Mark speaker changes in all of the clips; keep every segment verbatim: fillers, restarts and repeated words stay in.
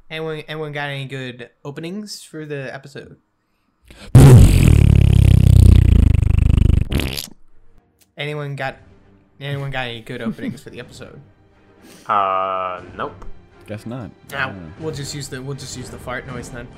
Speaker 1: Anyone, anyone got any good openings for the episode? Anyone got anyone got any good openings for the episode?
Speaker 2: Uh, nope.
Speaker 3: Guess not.
Speaker 1: No, we'll just use the we'll just use the fart noise then.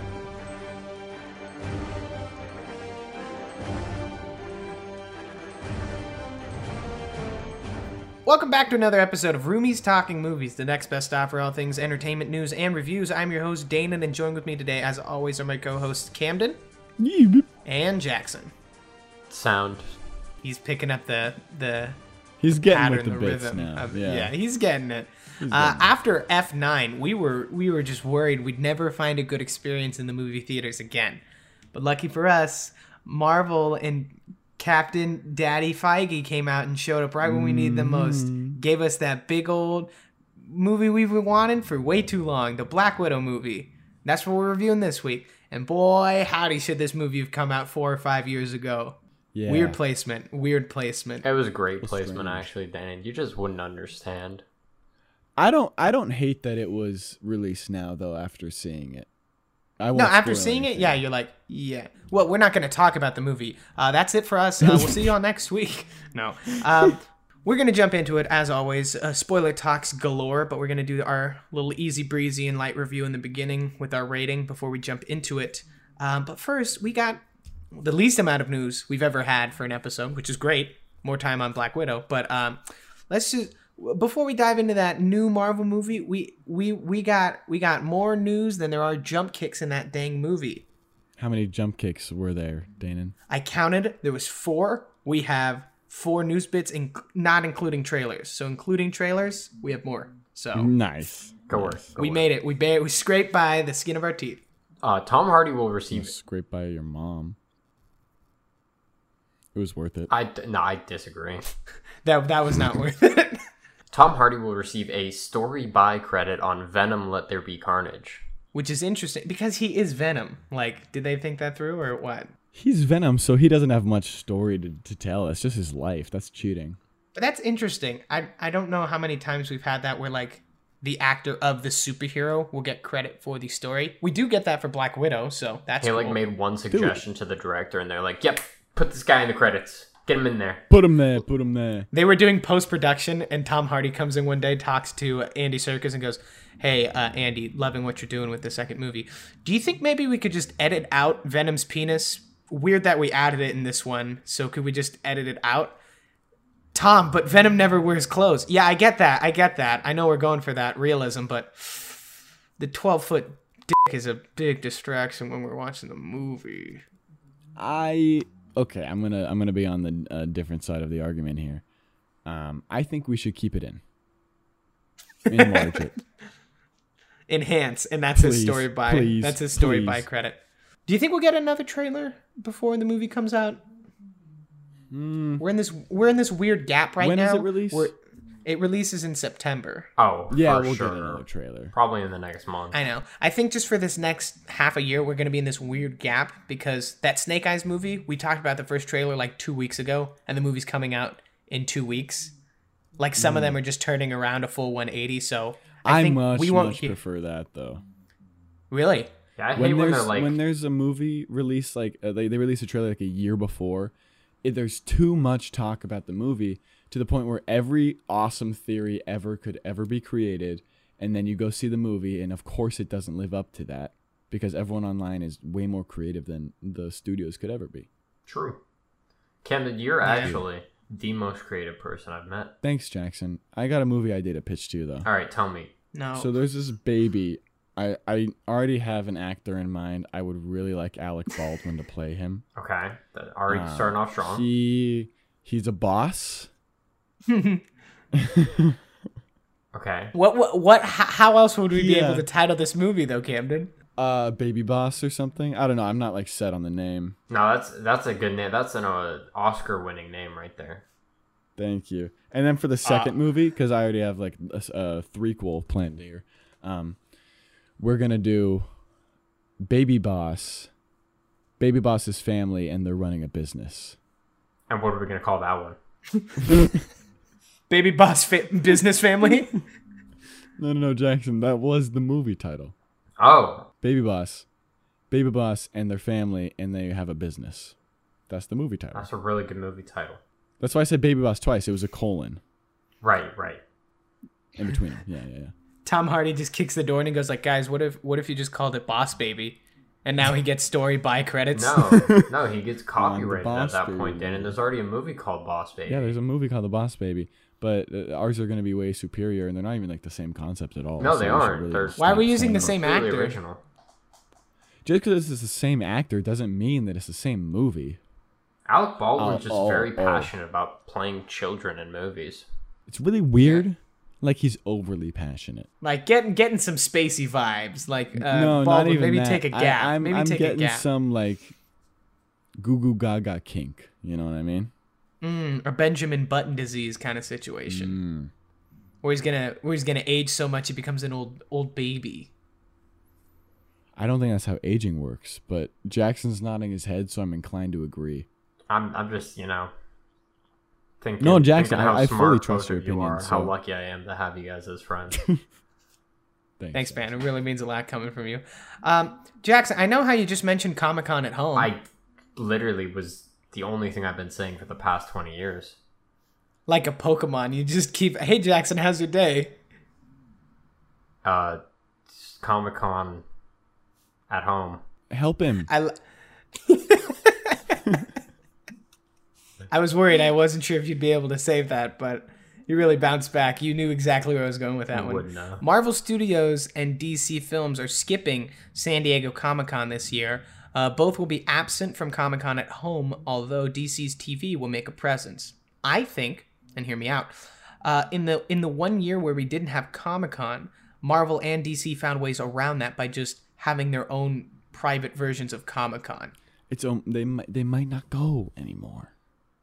Speaker 1: Welcome back to another episode of Roomies Talking Movies, the next best stop for all things entertainment, news, and reviews. I'm your host, Dana, and joined with me today, as always, are my co-hosts, Camden and Jackson.
Speaker 2: Sound.
Speaker 1: He's picking up the the
Speaker 3: He's getting
Speaker 1: pattern,
Speaker 3: with the,
Speaker 1: the
Speaker 3: bits
Speaker 1: rhythm.
Speaker 3: now.
Speaker 1: Of,
Speaker 3: yeah.
Speaker 1: yeah, he's getting it.
Speaker 3: He's
Speaker 1: Uh,
Speaker 3: getting it.
Speaker 1: after F nine, we were we were just worried we'd never find a good experience in the movie theaters again. But lucky for us, Marvel and Captain Daddy Feige came out and showed up right when we needed them most.
Speaker 3: Mm.
Speaker 1: Gave us that big old movie we've been wanting for way too long, the Black Widow movie. That's what we're reviewing this week. And boy, howdy, should this movie have come out four or five years ago.
Speaker 3: Yeah.
Speaker 1: Weird placement. Weird placement.
Speaker 2: It was a great
Speaker 3: That's
Speaker 2: placement,
Speaker 3: strange.
Speaker 2: actually, Dan. You just wouldn't understand.
Speaker 3: I don't. I don't hate that it was released now, though. After seeing it, I
Speaker 1: No,
Speaker 3: won't
Speaker 1: after
Speaker 3: spoil
Speaker 1: seeing it,
Speaker 3: anything.
Speaker 1: yeah, you're like, yeah. Well, we're not going to talk about the movie. Uh, that's it for us. Uh, we'll see you all next week. No. Um, we're going to jump into it, as always. Uh, spoiler talks galore, but we're going to do our little easy breezy and light review in the beginning with our rating before we jump into it. Um, but first, we got the least amount of news we've ever had for an episode, which is great. More time on Black Widow. But um, let's just... Before we dive into that new Marvel movie, we we we got we got more news than there are jump kicks in that dang movie.
Speaker 3: How many jump kicks were there, Danon?
Speaker 1: I counted. There was four. We have four news bits, in, not including trailers. So including trailers, we have more. So
Speaker 3: Nice.
Speaker 2: Go
Speaker 3: nice.
Speaker 2: work. Go
Speaker 1: we
Speaker 2: work.
Speaker 1: made it. We ba- we scraped by the skin of our teeth.
Speaker 2: Uh, Tom Hardy will receive.
Speaker 3: Scraped by your mom. It was worth it.
Speaker 2: I d- no, I disagree.
Speaker 1: That that was not worth it.
Speaker 2: Tom Hardy will receive a story by credit on Venom: Let There Be Carnage.
Speaker 1: Which is interesting because he is Venom. Like, did they think that through or what?
Speaker 3: He's Venom, so he doesn't have much story to, to tell. It's just his life. That's cheating.
Speaker 1: But that's interesting. I I don't know how many times we've had that where like the actor of the superhero will get credit for the story. We do get that for Black Widow, so that's
Speaker 2: He
Speaker 1: cool.
Speaker 2: like made one suggestion to the director, and they're like, "Yep, put this guy in the credits. Get him in there."
Speaker 3: Put him there. Put him there.
Speaker 1: They were doing post-production, and Tom Hardy comes in one day, talks to Andy Serkis, and goes, hey, uh, Andy, loving what you're doing with the second movie. Do you think maybe we could just edit out Venom's penis? Weird that we added it in this one, so could we just edit it out? Tom, but Venom never wears clothes. Yeah, I get that. I get that. I know we're going for that realism, but the twelve-foot dick is a big distraction when we're watching the movie.
Speaker 3: I okay. I'm gonna I'm gonna be on the uh, different side of the argument here. Um, I think we should keep it in. Enlarge it.
Speaker 1: Enhance, and that's his
Speaker 3: Please,
Speaker 1: story by
Speaker 3: please,
Speaker 1: that's his story
Speaker 3: please.
Speaker 1: by credit. Do you think we'll get another trailer before the movie comes out?
Speaker 3: Mm,
Speaker 1: We're in this we're in this weird gap right
Speaker 3: When
Speaker 1: now.
Speaker 3: does it release?
Speaker 1: We're, it releases in September.
Speaker 2: Oh,
Speaker 3: yeah,
Speaker 2: for
Speaker 3: we'll
Speaker 2: sure.
Speaker 3: get another trailer.
Speaker 2: Probably in the next month.
Speaker 1: I know. I think just for this next half a year, we're going to be in this weird gap because that Snake Eyes movie, we talked about the first trailer like two weeks ago, and the movie's coming out in two weeks. Like some of them are just turning around a full one eighty. So I,
Speaker 3: I
Speaker 1: think
Speaker 3: much
Speaker 1: we won't
Speaker 3: much
Speaker 1: hear-
Speaker 3: prefer that though.
Speaker 1: Really.
Speaker 2: Yeah, I hate
Speaker 3: When
Speaker 2: when,
Speaker 3: there's
Speaker 2: they're like,
Speaker 3: when there's a movie released like uh, they they release a trailer like a year before, it, there's too much talk about the movie to the point where every awesome theory ever could ever be created, and then you go see the movie, and of course it doesn't live up to that because everyone online is way more creative than the studios could ever be.
Speaker 2: true. Camden, you're actually the most creative person I've met.
Speaker 3: Thanks, Jackson. I got a movie idea to pitch to you though.
Speaker 2: All right, tell me.
Speaker 1: No.
Speaker 3: So there's this baby. I, I already have an actor in mind. I would really like Alec Baldwin to play him.
Speaker 2: Okay, that already
Speaker 3: Uh,
Speaker 2: starting off strong.
Speaker 3: He he's a boss.
Speaker 2: Okay.
Speaker 1: what what what? h- How else would we be
Speaker 3: Yeah.
Speaker 1: able to title this movie though, Camden?
Speaker 3: Uh, baby boss or something. I don't know. I'm not like set on the name.
Speaker 2: No, that's that's a good name. That's an uh, Oscar-winning name right there.
Speaker 3: Thank you. And then for the second movie, because I already have like a, s- a threequel planned here, um, we're gonna do baby boss, baby boss's family, and they're running a business.
Speaker 2: And what are we gonna call that one?
Speaker 1: Baby Boss fa- Business Family.
Speaker 3: No, no, no, Jackson. That was the movie title.
Speaker 2: Oh,
Speaker 3: Baby Boss. Baby Boss and their family, and they have a business. That's the movie title.
Speaker 2: that's a really good movie title.
Speaker 3: That's why I said Baby Boss twice. It was a colon
Speaker 2: Right, right.
Speaker 3: in between them. Yeah, yeah, yeah.
Speaker 1: Tom Hardy just kicks the door and he goes like, guys, what if what if you just called it Boss Baby? And now he gets story by credits.
Speaker 2: No, no, he gets copyrighted at
Speaker 3: Boss
Speaker 2: that
Speaker 3: Baby.
Speaker 2: point, Dan, and there's already a movie called Boss Baby.
Speaker 3: Yeah, there's a movie called The Boss Baby, but uh, ours are going to be way superior, and they're not even like the same concept at all.
Speaker 2: No,
Speaker 3: so
Speaker 2: they
Speaker 3: we should
Speaker 2: aren't.
Speaker 3: really
Speaker 2: They're-
Speaker 3: just
Speaker 1: Why are
Speaker 3: stop
Speaker 1: we using
Speaker 3: saying
Speaker 1: the
Speaker 3: that.
Speaker 1: same
Speaker 2: Really
Speaker 1: actor?
Speaker 2: original.
Speaker 3: Just because it's the same actor doesn't mean that it's the same movie.
Speaker 2: Alec Baldwin's
Speaker 3: Oh,
Speaker 2: just
Speaker 3: oh,
Speaker 2: very
Speaker 3: oh.
Speaker 2: passionate about playing children in movies.
Speaker 3: It's really weird. Like he's overly passionate.
Speaker 1: Like getting getting some spacey vibes. Like uh,
Speaker 3: no, not
Speaker 1: Baldwin,
Speaker 3: even
Speaker 1: maybe
Speaker 3: that.
Speaker 1: take a gap.
Speaker 3: I, am
Speaker 1: maybe
Speaker 3: I'm
Speaker 1: take
Speaker 3: getting
Speaker 1: a gap.
Speaker 3: some like goo goo gaga kink. You know what I mean?
Speaker 1: Mm, or Benjamin Button disease kind of situation,
Speaker 3: Mm.
Speaker 1: where he's gonna where he's gonna age so much he becomes an old old baby.
Speaker 3: I don't think that's how aging works, but Jackson's nodding his head, so I'm inclined to agree.
Speaker 2: I'm, I'm just, you know, thinking.
Speaker 3: No, Jackson,
Speaker 2: thinking how
Speaker 3: I- I
Speaker 2: smart
Speaker 3: fully
Speaker 2: both
Speaker 3: trust your
Speaker 2: of you
Speaker 3: opinion,
Speaker 2: are, How
Speaker 3: so-
Speaker 2: lucky I am to have you guys as friends.
Speaker 3: Thanks,
Speaker 1: Thanks, man. It really means a lot coming from you. Um, Jackson, I know how you just mentioned Comic Con at home.
Speaker 2: I literally was the only thing I've been saying for the past twenty years.
Speaker 1: Like a Pokemon, you just keep, hey, Jackson, how's your day?
Speaker 2: Uh, Comic Con at home.
Speaker 3: Help him.
Speaker 1: I, l- I was worried. I wasn't sure if you'd be able to save that, but you really bounced back. You knew exactly where I was going with that
Speaker 2: You
Speaker 1: one.
Speaker 2: wouldn't know.
Speaker 1: Marvel Studios and D C Films are skipping San Diego Comic-Con this year. Uh, both will be absent from Comic-Con at home, although D C's T V will make a presence. I think, and hear me out, uh, in the in the one year where we didn't have Comic-Con, Marvel and D C found ways around that by just having their own private versions of Comic-Con.
Speaker 3: It's um, they might they might not go anymore.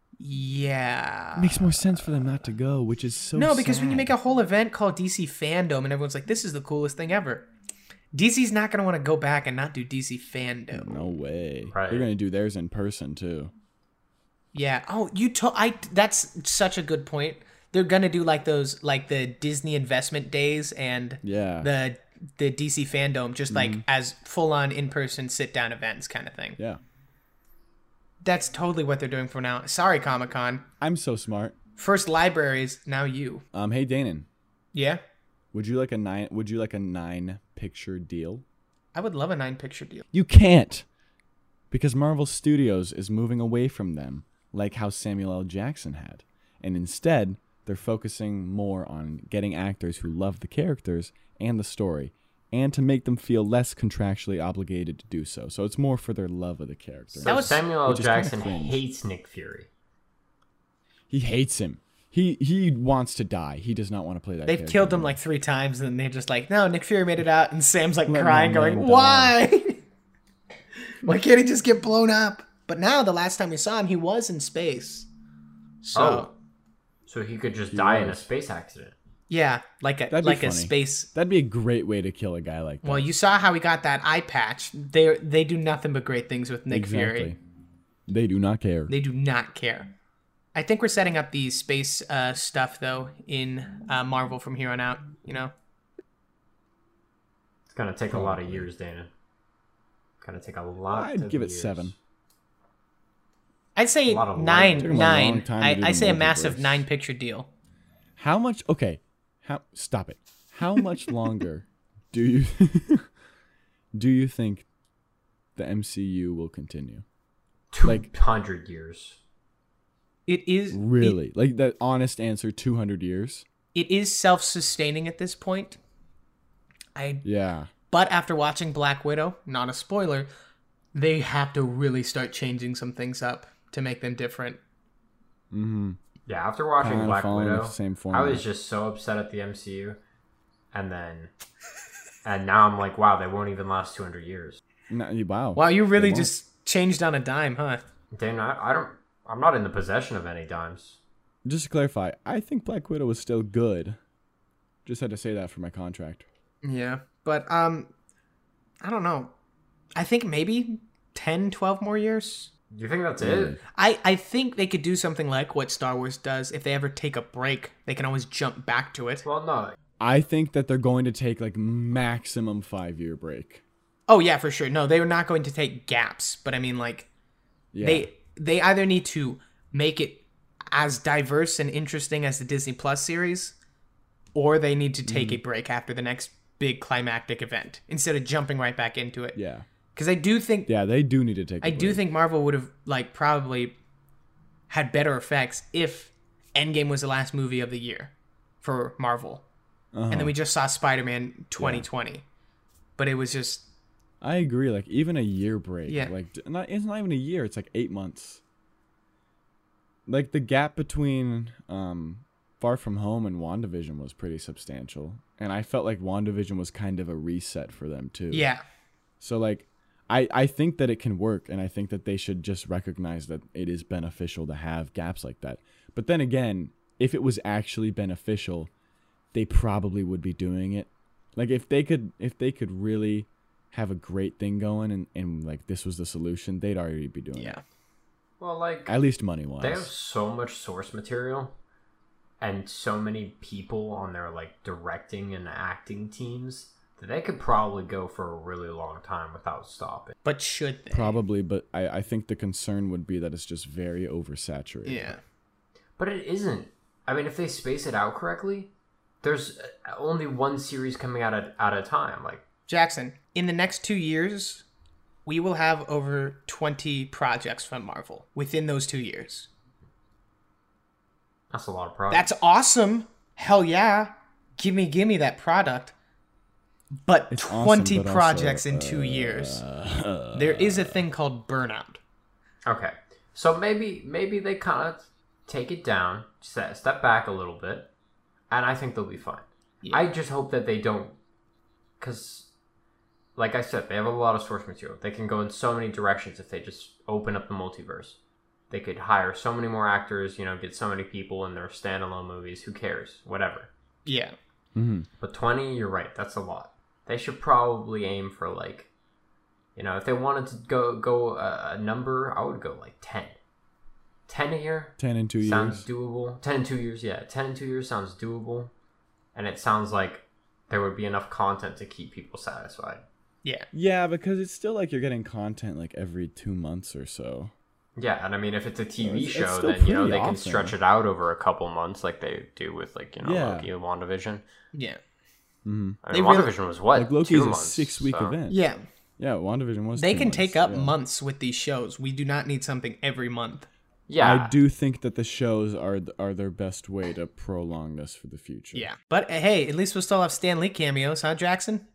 Speaker 1: Yeah.
Speaker 3: It makes more sense for them not to go, which is so
Speaker 1: No, because when you
Speaker 3: sad.
Speaker 1: make a whole event called D C Fandom and everyone's like, this is the coolest thing ever, D C's not going to want to go back and not do D C Fandom.
Speaker 3: No way.
Speaker 2: Right.
Speaker 3: They're gonna do theirs in person too.
Speaker 1: Yeah. Oh, you told I. That's such a good point. They're gonna do like those, like the Disney investment days and
Speaker 3: Yeah.
Speaker 1: the the D C Fandom, just like as full on in person sit down events kind of thing.
Speaker 3: Yeah.
Speaker 1: That's totally what they're doing for now. Sorry, Comic Con.
Speaker 3: I'm so smart.
Speaker 1: First libraries, now you.
Speaker 3: Um, hey Danon,
Speaker 1: Yeah.
Speaker 3: would you like a nine? Would you like a nine picture deal?
Speaker 1: I would love a nine picture deal.
Speaker 3: You can't, because Marvel Studios is moving away from them, like how Samuel L. Jackson had, and instead they're focusing more on getting actors who love the characters and the story, and to make them feel less contractually obligated to do so. So it's more for their love of the character.
Speaker 2: So
Speaker 1: was-
Speaker 2: Samuel L.
Speaker 3: which is kinda
Speaker 2: Jackson
Speaker 3: cringe.
Speaker 2: hates Nick Fury.
Speaker 3: He hates him. He he wants to die. He does not want to play that.
Speaker 1: They've
Speaker 3: character
Speaker 1: killed him
Speaker 3: anymore.
Speaker 1: like three times, and they're just like, no, Nick Fury made it out, and Sam's like
Speaker 3: Let
Speaker 1: crying,
Speaker 3: my
Speaker 1: going,
Speaker 3: man
Speaker 1: why? Why can't he just get blown up? But now, the last time we saw him, he was in space. So,
Speaker 2: Oh. So he could just die in a
Speaker 3: was.
Speaker 2: space accident.
Speaker 1: yeah, like a
Speaker 3: That'd be
Speaker 1: like a
Speaker 3: funny.
Speaker 1: space.
Speaker 3: That'd be a great way to kill a guy like that.
Speaker 1: Well, you saw how he got that eye patch. They they do nothing but great things with Nick Fury.
Speaker 3: They do not care.
Speaker 1: They do not care. I think we're setting up the space uh, stuff though in uh, Marvel from here on out. You know,
Speaker 2: It's gonna take a lot of years, Dana. Gonna take a lot.
Speaker 3: I'd
Speaker 2: of
Speaker 3: give it
Speaker 2: years.
Speaker 3: seven.
Speaker 1: I'd say
Speaker 2: A lot of
Speaker 1: nine,
Speaker 3: Took him a long
Speaker 1: nine.
Speaker 3: time to
Speaker 1: I,
Speaker 3: do
Speaker 1: I
Speaker 3: the
Speaker 1: say a massive
Speaker 3: multiverse.
Speaker 1: nine picture deal.
Speaker 3: How much? Okay, how? Stop it. How much longer do you do you think the M C U will continue?
Speaker 2: Two
Speaker 3: Like-
Speaker 2: hundred years.
Speaker 1: It is
Speaker 3: Really? Like that honest answer? Two hundred years?
Speaker 1: It is self-sustaining at this point. I
Speaker 3: Yeah.
Speaker 1: but after watching Black Widow, not a spoiler, they have to really start changing some things up to make them different.
Speaker 3: Mm-hmm.
Speaker 2: Yeah, after watching
Speaker 3: Kinda
Speaker 2: Black
Speaker 3: following
Speaker 2: Widow,
Speaker 3: the same
Speaker 2: I
Speaker 3: format.
Speaker 2: was just so upset at the M C U, and then, and now I'm like, wow, they won't even last two hundred years.
Speaker 3: No, you- wow.
Speaker 1: Wow, you really
Speaker 3: won't.
Speaker 1: just changed on a dime, huh?
Speaker 2: Dan, I, I don't, I'm not in the possession of any dimes.
Speaker 3: Just to clarify, I think Black Widow was still good. Just had to say that for my contract.
Speaker 1: Yeah, but um I don't know. I think maybe ten, twelve more years.
Speaker 2: Do you think that's
Speaker 3: Really?
Speaker 2: it?
Speaker 1: I, I think they could do something like what Star Wars does. If they ever take a break, they can always jump back to it.
Speaker 2: Well, no.
Speaker 3: I think that they're going to take like maximum five year break.
Speaker 1: Oh yeah, for sure. No, they were not going to take gaps, but I mean, like,
Speaker 3: Yeah.
Speaker 1: they they either need to make it as diverse and interesting as the Disney Plus series, or they need to take
Speaker 3: Mm.
Speaker 1: a break after the next big climactic event instead of jumping right back into it.
Speaker 3: yeah.
Speaker 1: Because I do think
Speaker 3: Yeah, they do need to take. a
Speaker 1: I do
Speaker 3: break.
Speaker 1: think Marvel would have like probably had better effects if Endgame was the last movie of the year for Marvel,
Speaker 3: Uh-huh.
Speaker 1: and then we just saw Spider-Man twenty twenty, but it was just
Speaker 3: I agree. Like even a year break.
Speaker 1: Yeah.
Speaker 3: Like d- not. It's not even a year. It's like eight months. Like the gap between um, Far From Home and WandaVision was pretty substantial, and I felt like WandaVision was kind of a reset for them too.
Speaker 1: yeah,
Speaker 3: So like, I I think that it can work, and I think that they should just recognize that it is beneficial to have gaps like that. But then again, if it was actually beneficial, they probably would be doing it. Like if they could, if they could really have a great thing going, and, and like this was the solution, they'd already be doing it.
Speaker 1: yeah,
Speaker 2: Well, like
Speaker 3: At least money
Speaker 2: they have
Speaker 3: wise.
Speaker 2: so much source material and so many people on their like directing and acting teams that they could probably go for a really long time without stopping.
Speaker 1: but should they?
Speaker 3: Probably, but I, I think the concern would be that it's just very oversaturated.
Speaker 1: Yeah,
Speaker 2: But it isn't. I mean, if they space it out correctly, there's only one series coming out at, at a time. Like,
Speaker 1: Jackson, in the next two years, we will have over twenty projects from Marvel within those two years.
Speaker 2: that's a lot of projects.
Speaker 1: That's awesome. Hell yeah. Gimme, gimme that product. But
Speaker 3: It's awesome,
Speaker 1: twenty
Speaker 3: but also,
Speaker 1: projects in two years.
Speaker 3: uh,
Speaker 1: There is a thing called burnout.
Speaker 2: Okay, so maybe maybe they kind of take it down, step step back a little bit, and I think they'll be fine.
Speaker 1: Yeah.
Speaker 2: I just hope that they don't, because, like I said, they have a lot of source material. They can go in so many directions if they just open up the multiverse. They could hire so many more actors, you know, get so many people in their standalone movies. Who cares? Whatever.
Speaker 1: Yeah.
Speaker 3: mhm.
Speaker 2: But twenty, you're right. That's a lot. They should probably aim for like, you know, if they wanted to go go a, a number, I would go like ten. ten a year
Speaker 3: ten in two
Speaker 2: sounds
Speaker 3: years.
Speaker 2: doable. ten in two years, yeah. ten in two years sounds doable. And it sounds like there would be enough content to keep people satisfied.
Speaker 1: Yeah.
Speaker 3: Yeah, because it's still like you're getting content like every two months or so.
Speaker 2: Yeah, and I mean, if it's a T V
Speaker 3: It's- it's
Speaker 2: show,
Speaker 3: still
Speaker 2: then, you know,
Speaker 3: pretty
Speaker 2: they can
Speaker 3: awesome.
Speaker 2: stretch it out over a couple months like they do with, like, you know,
Speaker 3: Yeah.
Speaker 2: Loki and WandaVision.
Speaker 1: Yeah.
Speaker 3: Mm-hmm.
Speaker 2: I
Speaker 1: They
Speaker 2: mean,
Speaker 1: really-
Speaker 2: WandaVision was what?
Speaker 3: Like Loki's
Speaker 2: two
Speaker 3: a
Speaker 2: months,
Speaker 3: six week
Speaker 2: so-
Speaker 3: event.
Speaker 1: Yeah.
Speaker 3: Yeah, WandaVision was.
Speaker 1: They
Speaker 3: two
Speaker 1: can
Speaker 3: months,
Speaker 1: take up
Speaker 3: yeah.
Speaker 1: months with these shows. We do not need something every month.
Speaker 2: Yeah.
Speaker 3: I do think that the shows are th- are their best way to prolong this for the future.
Speaker 1: Yeah. But uh, hey, at least we'll still have Stan Lee cameos, huh, Jackson?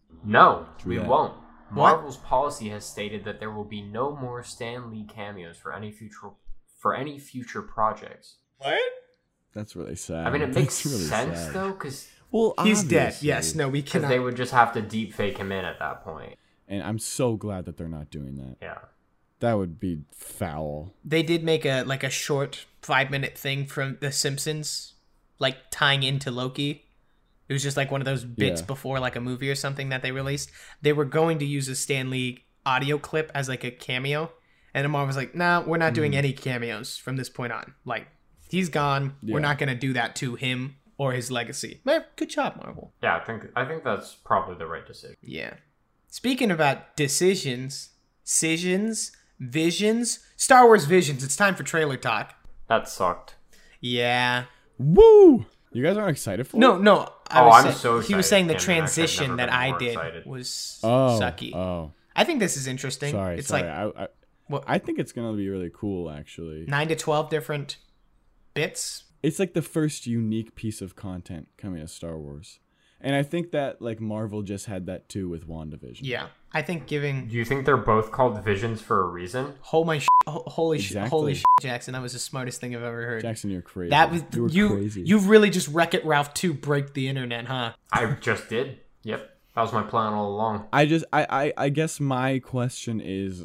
Speaker 2: No,
Speaker 3: True
Speaker 2: we
Speaker 3: that.
Speaker 2: won't.
Speaker 1: What?
Speaker 2: Marvel's policy has stated that there will be no more Stan Lee cameos for any future for any future projects.
Speaker 1: What?
Speaker 3: That's really sad.
Speaker 2: I mean, it makes
Speaker 3: That's really
Speaker 2: sense
Speaker 3: sad.
Speaker 2: though, because
Speaker 3: Well,
Speaker 1: He's dead.
Speaker 3: obviously.
Speaker 1: Yes. No, we cannot.
Speaker 2: they would just have to deep fake him in at that point.
Speaker 3: And I'm so glad that they're not doing that.
Speaker 2: Yeah.
Speaker 3: That would be foul.
Speaker 1: They did make a like a short five minute thing from The Simpsons, like tying into Loki. It was just like one of those bits
Speaker 3: Yeah.
Speaker 1: before like a movie or something that they released. They were going to use a Stan Lee audio clip as like a cameo, and then Marvel was like, "Nah, we're not doing any cameos from this point on. Like, he's gone. We're
Speaker 3: Yeah.
Speaker 1: not going to do that to him or his legacy." Man, good job, Marvel.
Speaker 2: Yeah, I think I think that's probably the right decision.
Speaker 1: Yeah. Speaking about decisions, decisions, visions, Star Wars Visions. It's time for trailer talk.
Speaker 2: That sucked.
Speaker 1: Yeah.
Speaker 3: Woo! You guys aren't excited for
Speaker 1: No,
Speaker 3: it?
Speaker 1: no. I
Speaker 2: Oh,
Speaker 1: was
Speaker 2: I'm
Speaker 1: say-
Speaker 2: so
Speaker 1: He was
Speaker 2: excited,
Speaker 1: saying the
Speaker 2: Cameron. Actually, I've
Speaker 1: transition
Speaker 2: never
Speaker 1: that
Speaker 2: been
Speaker 1: I
Speaker 2: more
Speaker 1: did
Speaker 2: excited.
Speaker 1: was
Speaker 3: Oh,
Speaker 1: sucky.
Speaker 3: oh.
Speaker 1: I think this is interesting.
Speaker 3: Sorry,
Speaker 1: it's
Speaker 3: sorry.
Speaker 1: like
Speaker 3: I, I,
Speaker 1: what-
Speaker 3: I think it's gonna be really cool. Actually,
Speaker 1: nine to twelve different bits.
Speaker 3: it's like the first unique piece of content coming to Star Wars, and I think that like Marvel just had that too with WandaVision.
Speaker 1: Yeah. I think giving
Speaker 2: Do you think they're both called Visions for a reason?
Speaker 1: holy sh- holy sh-
Speaker 3: Exactly.
Speaker 1: holy sh- Jackson, that was the smartest thing I've ever heard.
Speaker 3: Jackson, you're crazy.
Speaker 1: that was
Speaker 3: you. Were
Speaker 1: you
Speaker 3: crazy.
Speaker 1: you really just Wreck-It Ralph two break the internet, huh?
Speaker 2: I just did. Yep. That was my plan all along.
Speaker 3: I just I, I I guess my question is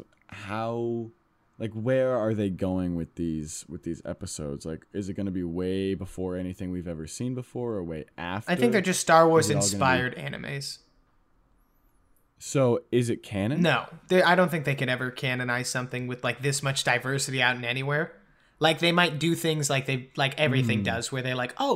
Speaker 3: how like where are they going with these with these episodes? Like is it going to be way before anything we've ever seen before or way after?
Speaker 1: I think they're just Star Wars
Speaker 3: Is it all gonna
Speaker 1: inspired animes.
Speaker 3: So is it canon?
Speaker 1: No, they, I don't think they could ever canonize something with like this much diversity out in anywhere. Like they might do things like they like everything
Speaker 3: Hmm.
Speaker 1: does, where they're like, oh,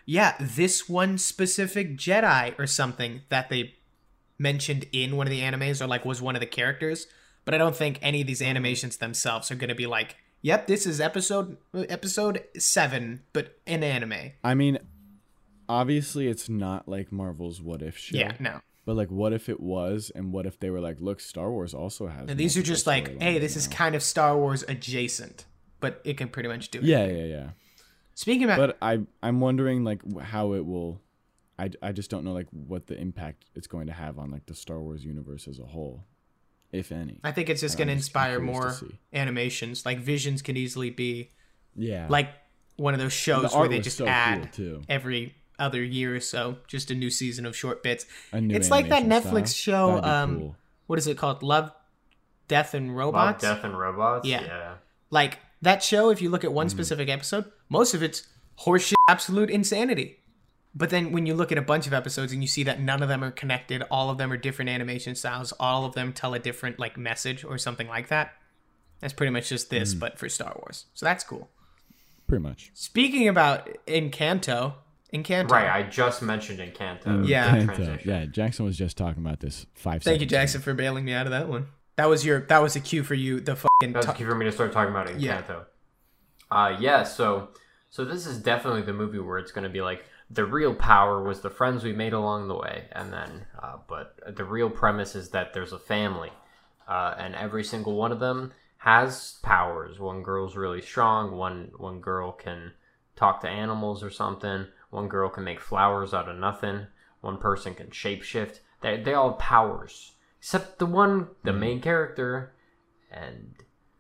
Speaker 1: yeah, this one specific Jedi or something that they mentioned in one of the animes or like was one of the characters. But I don't think any of these animations themselves are going to be like, yep, this is episode episode seven, but in anime.
Speaker 3: I mean, obviously it's not like Marvel's What If show.
Speaker 1: Yeah, no.
Speaker 3: But like, what if it was, and what if they were like, look, Star Wars also has.
Speaker 1: And these are just like,
Speaker 3: multiple
Speaker 1: hey, this
Speaker 3: storylines
Speaker 1: is
Speaker 3: now.
Speaker 1: kind of Star Wars adjacent, but it can pretty much do it.
Speaker 3: Yeah, yeah, yeah.
Speaker 1: Speaking about,
Speaker 3: But I, I'm wondering like wh- how it will. I, I just don't know like what the impact it's going to have on like the Star Wars universe as a whole, if any.
Speaker 1: I think it's just
Speaker 3: I'm
Speaker 1: going to
Speaker 3: just
Speaker 1: inspire
Speaker 3: curious to
Speaker 1: more
Speaker 3: see.
Speaker 1: animations. Like Visions could easily be
Speaker 3: Yeah.
Speaker 1: like one of those
Speaker 3: The
Speaker 1: shows
Speaker 3: art
Speaker 1: where they
Speaker 3: was
Speaker 1: just
Speaker 3: so
Speaker 1: add
Speaker 3: cool, too.
Speaker 1: every other year or so, just a new season of short bits.
Speaker 3: A new
Speaker 1: It's like that
Speaker 3: animation
Speaker 1: Netflix
Speaker 3: style.
Speaker 1: show.
Speaker 3: That'd be
Speaker 1: Um,
Speaker 3: cool.
Speaker 1: what is it called? Love, Death, and
Speaker 2: Love,
Speaker 1: Robots.
Speaker 2: Death, and Robots?
Speaker 1: Yeah.
Speaker 2: Yeah.
Speaker 1: Like that show. If you look at
Speaker 3: Mm.
Speaker 1: one specific episode, most of it's horseshit, absolute insanity. But then when you look at a bunch of episodes and you see that none of them are connected, all of them are different animation styles, all of them tell a different like message or something like that. That's pretty much just this,
Speaker 3: Mm.
Speaker 1: but for Star Wars. So that's cool.
Speaker 3: Pretty much.
Speaker 1: Speaking about Encanto, Encanto.
Speaker 2: Right, I just mentioned Encanto.
Speaker 1: Yeah.
Speaker 2: the
Speaker 3: Encanto.
Speaker 2: transition.
Speaker 3: Yeah, Jackson was just talking about this five
Speaker 1: Thank you,
Speaker 3: seconds ago.
Speaker 1: Jackson, for bailing me out of that one. That was your. That was a cue for you. The fucking.
Speaker 2: That's
Speaker 1: ta-
Speaker 2: key for me to start talking about Encanto.
Speaker 1: Yeah.
Speaker 2: Uh, yeah, so so this is definitely the movie where it's going to be like the real power was the friends we made along the way, and then uh, but the real premise is that there's a family, uh, and every single one of them has powers. One girl's really strong. One one girl can talk to animals or something. One girl can make flowers out of nothing. One person can shapeshift. They they all have powers except the one, the main character, and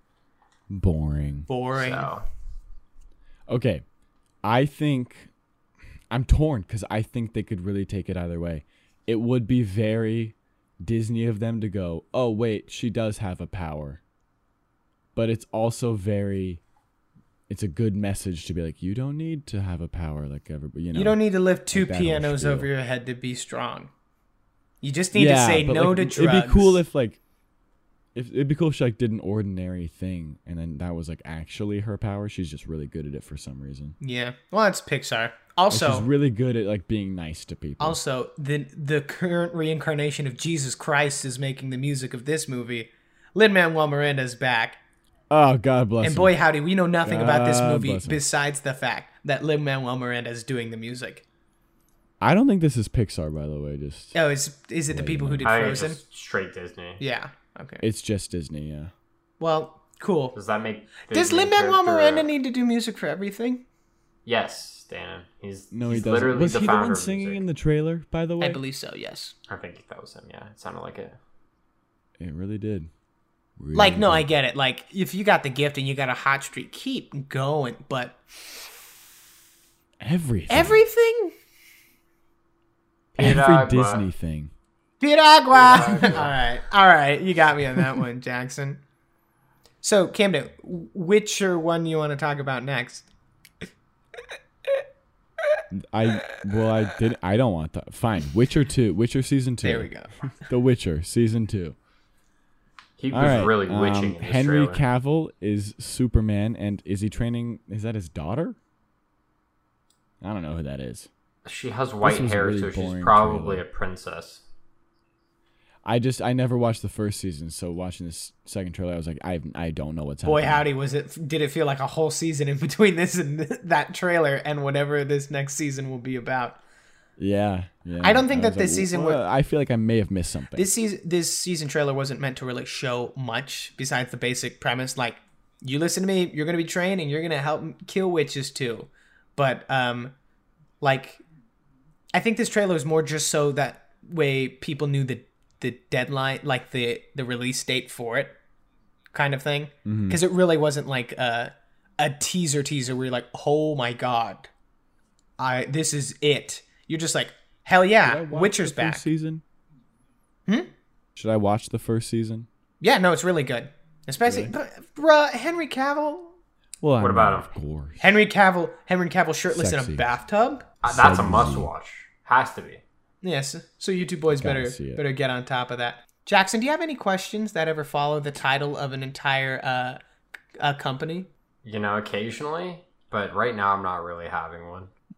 Speaker 3: Boring.
Speaker 1: boring.
Speaker 2: so.
Speaker 3: Okay, I think I'm torn because I think they could really take it either way. It would be very Disney of them to go, oh wait, she does have a power, but it's also very. It's a good message to be like, you don't need to have a power like everybody. You know,
Speaker 1: You don't need to lift two
Speaker 3: like that whole
Speaker 1: pianos
Speaker 3: spiel.
Speaker 1: over your head to be strong. You just need
Speaker 3: yeah,
Speaker 1: to say
Speaker 3: but,
Speaker 1: no
Speaker 3: like,
Speaker 1: to
Speaker 3: it'd
Speaker 1: drugs.
Speaker 3: be cool if like, if it'd be cool if she like did an ordinary thing and then that was like actually her power. She's just really good at it for some reason.
Speaker 1: Yeah. Well, it's Pixar.
Speaker 3: Like,
Speaker 1: Also,
Speaker 3: she's really good at like being nice to people.
Speaker 1: also the the current reincarnation of Jesus Christ is making the music of this movie. Lin-Manuel Miranda's back.
Speaker 3: Oh, God bless
Speaker 1: And
Speaker 3: him.
Speaker 1: boy, howdy, we know nothing about this
Speaker 3: God
Speaker 1: movie
Speaker 3: bless him.
Speaker 1: besides the fact that Lin-Manuel Miranda is doing the music.
Speaker 3: I don't think this is Pixar, by the way. Just
Speaker 1: Oh, is is it the
Speaker 3: Wait,
Speaker 1: people who did
Speaker 2: I think it's
Speaker 1: Frozen?
Speaker 2: just straight Disney.
Speaker 1: Yeah. Okay.
Speaker 3: it's just Disney, yeah.
Speaker 1: Well, cool.
Speaker 2: Does that make the
Speaker 1: Does
Speaker 2: main
Speaker 1: Lin-Manuel
Speaker 2: character-
Speaker 1: Miranda need to do music for everything?
Speaker 2: Yes, Dan. He's
Speaker 3: No,
Speaker 2: he's
Speaker 3: he doesn't.
Speaker 2: literally
Speaker 3: Was
Speaker 2: the
Speaker 3: he the
Speaker 2: founder
Speaker 3: one
Speaker 2: of
Speaker 3: singing
Speaker 2: music.
Speaker 3: in the trailer, by the way?
Speaker 1: I believe so. Yes.
Speaker 2: I think that was him. Yeah, it sounded like it.
Speaker 3: It really did. Really
Speaker 1: Like, no,
Speaker 3: did.
Speaker 1: I get it. Like, if you got the gift and you got a hot streak, keep going. But
Speaker 3: Everything.
Speaker 1: everything?
Speaker 3: Every
Speaker 2: Piragua.
Speaker 3: Disney thing.
Speaker 1: Piragua! all right. All right. You got me on that one, Jackson. So, Camden, which or one you want to talk about next?
Speaker 3: I well, I did. I don't want that. Fine. Witcher two. Witcher season two.
Speaker 1: There we go.
Speaker 3: The Witcher season two.
Speaker 2: He
Speaker 3: All
Speaker 2: was
Speaker 3: right.
Speaker 2: really
Speaker 3: um,
Speaker 2: witching in this
Speaker 3: Henry
Speaker 2: trailer.
Speaker 3: Cavill is Superman, and is he training? Is that his daughter? I don't know who that is.
Speaker 2: She has white
Speaker 3: was a
Speaker 2: hair,
Speaker 3: really
Speaker 2: so she's
Speaker 3: boring
Speaker 2: probably
Speaker 3: trailer.
Speaker 2: a princess.
Speaker 3: I just I never watched the first season, so watching this second trailer, I was like, I I don't know what's
Speaker 1: Boy,
Speaker 3: happening.
Speaker 1: howdy, was it? Did it feel like a whole season in between this and that trailer and whatever this next season will be about?
Speaker 3: Yeah, yeah.
Speaker 1: I don't think
Speaker 3: was
Speaker 1: that this
Speaker 3: like,
Speaker 1: season
Speaker 3: well,
Speaker 1: would-
Speaker 3: I feel like I may have missed something.
Speaker 1: This season, this season trailer wasn't meant to really show much besides the basic premise. Like, you listen to me, you're gonna be trained, and you're gonna help kill witches too. But um, like, I think this trailer is more just so that way people knew the the deadline, like the the release date for it, kind of thing. Because it really wasn't like a a teaser teaser where you're like, oh my god, I this is it. You're just like, hell
Speaker 3: Should I
Speaker 1: yeah,
Speaker 3: watch
Speaker 1: Witcher's
Speaker 3: the first
Speaker 1: back.
Speaker 3: Season.
Speaker 1: Hmm?
Speaker 3: Should I watch the first season?
Speaker 1: Yeah, no, it's really good. Especially, but, bruh, Henry Cavill.
Speaker 3: Well, I
Speaker 2: What
Speaker 3: mean,
Speaker 2: about
Speaker 3: of course.
Speaker 1: Henry Cavill. Henry Cavill shirtless in
Speaker 3: Sexy.
Speaker 1: a bathtub.
Speaker 2: Uh, that's a
Speaker 3: Sexy.
Speaker 2: must watch. Has to be.
Speaker 1: Yes. So you two boys
Speaker 3: Gotta
Speaker 1: better
Speaker 3: see it.
Speaker 1: better get on top of that. Jackson, do you have any questions that ever follow the title of an entire uh, uh company?
Speaker 2: You know, occasionally, but right now I'm not really having one.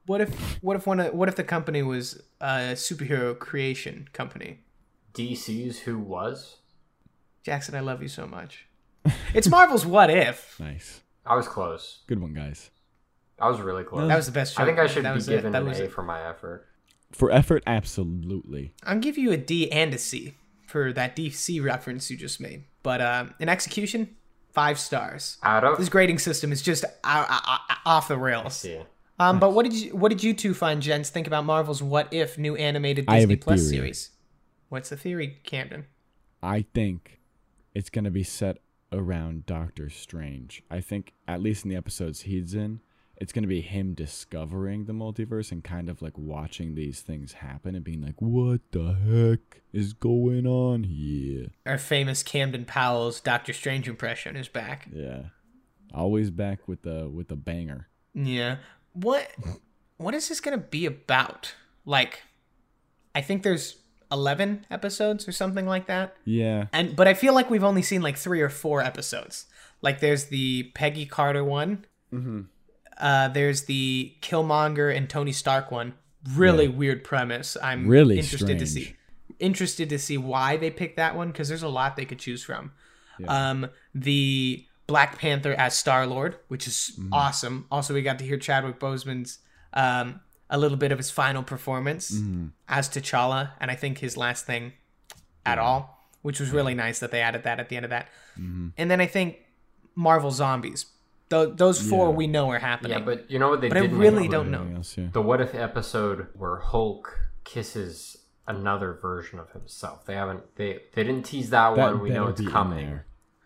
Speaker 1: What if what if one of, what if the company was a superhero creation company?
Speaker 2: D C's Who Was?
Speaker 1: Jackson, I love you so much. It's Marvel's What If.
Speaker 3: Nice.
Speaker 2: I was close.
Speaker 3: Good one, guys.
Speaker 2: I was really close.
Speaker 1: That was the best joke.
Speaker 2: I think I should
Speaker 1: that
Speaker 2: be
Speaker 1: was
Speaker 2: given
Speaker 1: it. That
Speaker 2: an
Speaker 1: was
Speaker 2: A
Speaker 1: it.
Speaker 2: for my effort.
Speaker 3: For effort, absolutely.
Speaker 1: I'll give you a D and a C for that D C reference you just made. But um, in execution, five stars.
Speaker 2: Out of?
Speaker 1: This grading system is just uh, uh, uh, off the rails.
Speaker 2: Yeah.
Speaker 1: Um, but what did you what did you two find, gents, think about Marvel's What If new animated
Speaker 3: I have
Speaker 1: Disney
Speaker 3: a
Speaker 1: Plus
Speaker 3: theory.
Speaker 1: series? What's the theory, Camden?
Speaker 3: I think it's going to be set around Doctor Strange. I think, at least in the episodes he's in, it's going to be him discovering the multiverse and kind of like watching these things happen and being like, what the heck is going on here?
Speaker 1: Our famous Camden Powell's Doctor Strange impression is back.
Speaker 3: Yeah. Always back with the with the banger.
Speaker 1: Yeah. What what is this gonna be about? Like, I think there's eleven episodes or something like that.
Speaker 3: Yeah.
Speaker 1: And but I feel like we've only seen like three or four episodes. Like there's the Peggy Carter one.
Speaker 3: Mm-hmm.
Speaker 1: Uh, there's the Killmonger and Tony Stark one. Really
Speaker 3: Yeah.
Speaker 1: weird premise. I'm
Speaker 3: Really
Speaker 1: interested to
Speaker 3: strange.
Speaker 1: see interested to see why they picked that one because there's a lot they could choose from.
Speaker 3: Yeah.
Speaker 1: Um, the Black Panther as Star Lord, which is
Speaker 3: Mm-hmm.
Speaker 1: awesome. Also, we got to hear Chadwick Boseman's um, a little bit of his final performance
Speaker 3: Mm-hmm.
Speaker 1: as T'Challa, and I think his last thing at all, which was really nice that they added that at the end of that.
Speaker 3: Mm-hmm.
Speaker 1: And then I think Marvel Zombies. Th- those four
Speaker 3: Yeah.
Speaker 1: we know are happening.
Speaker 2: Yeah, but you know what they
Speaker 1: But I
Speaker 2: didn't
Speaker 1: really
Speaker 2: include?
Speaker 1: don't know.
Speaker 3: Anything else, yeah.
Speaker 2: The What If episode where Hulk kisses another version of himself. They haven't. They they didn't tease that,
Speaker 3: That
Speaker 2: one. We know
Speaker 3: better
Speaker 2: it's
Speaker 3: be in
Speaker 2: coming.
Speaker 3: there.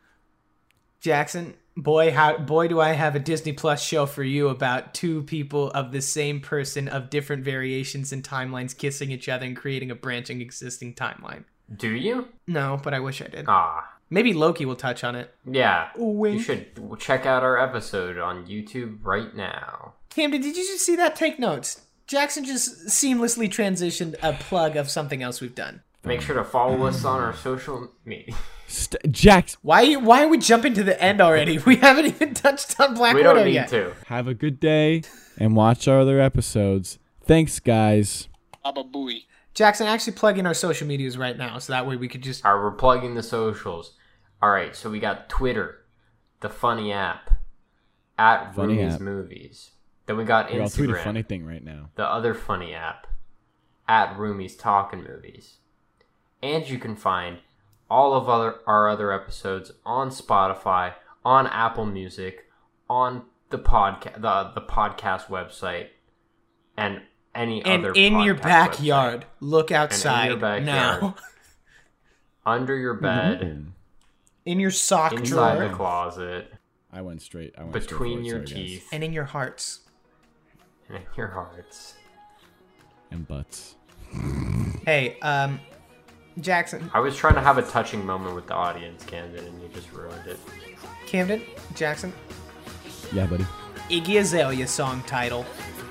Speaker 1: Jackson, boy, how boy do I have a Disney Plus show for you about two people of the same person of different variations and timelines kissing each other and creating a branching existing timeline.
Speaker 2: Do you?
Speaker 1: No, but I wish I did.
Speaker 2: Ah,
Speaker 1: Maybe Loki will touch on it.
Speaker 2: yeah.
Speaker 1: Wink.
Speaker 2: You should check out our episode on YouTube right now.
Speaker 1: Camden, did you just see that? Take notes. Jackson just seamlessly transitioned a plug of something else we've done.
Speaker 2: Make sure to follow us on our social media.
Speaker 3: St- Jax,
Speaker 1: Why why are we jumping to the end already? We haven't even touched on Black
Speaker 2: We
Speaker 1: Widow
Speaker 2: don't need
Speaker 1: yet.
Speaker 2: to.
Speaker 3: have a good day and watch our other episodes. Thanks, guys.
Speaker 1: Jackson, actually plug in our social medias right now, so that way we could just.
Speaker 2: All right, we're plugging the socials. All right, so we got Twitter, the funny app, at
Speaker 3: Funny
Speaker 2: Roomies
Speaker 3: app.
Speaker 2: Movies. Then we got
Speaker 3: Here, I'll tweet a
Speaker 2: Instagram,
Speaker 3: funny thing right now.
Speaker 2: the other funny app, at Roomies Talking Movies. And you can find all of other our other episodes on Spotify, on Apple Music, on the podcast the, the podcast website, and any
Speaker 1: And
Speaker 2: other
Speaker 1: in your
Speaker 2: podcast
Speaker 1: backyard,
Speaker 2: website.
Speaker 1: look outside
Speaker 2: backyard.
Speaker 1: now.
Speaker 2: Under your bed,
Speaker 3: Mm.
Speaker 1: In your sock
Speaker 2: inside
Speaker 1: drawer,
Speaker 2: the closet,
Speaker 3: I went straight. I went
Speaker 2: between
Speaker 3: straight
Speaker 2: your
Speaker 3: for it, sorry, guys.
Speaker 2: teeth,
Speaker 1: and in your hearts.
Speaker 2: and in your hearts.
Speaker 3: And butts.
Speaker 1: Hey, um, Jackson,
Speaker 2: I was trying to have a touching moment with the audience, Camden, and you just ruined it.
Speaker 1: Camden, Jackson,
Speaker 3: Yeah, buddy.
Speaker 1: Iggy Azalea song title.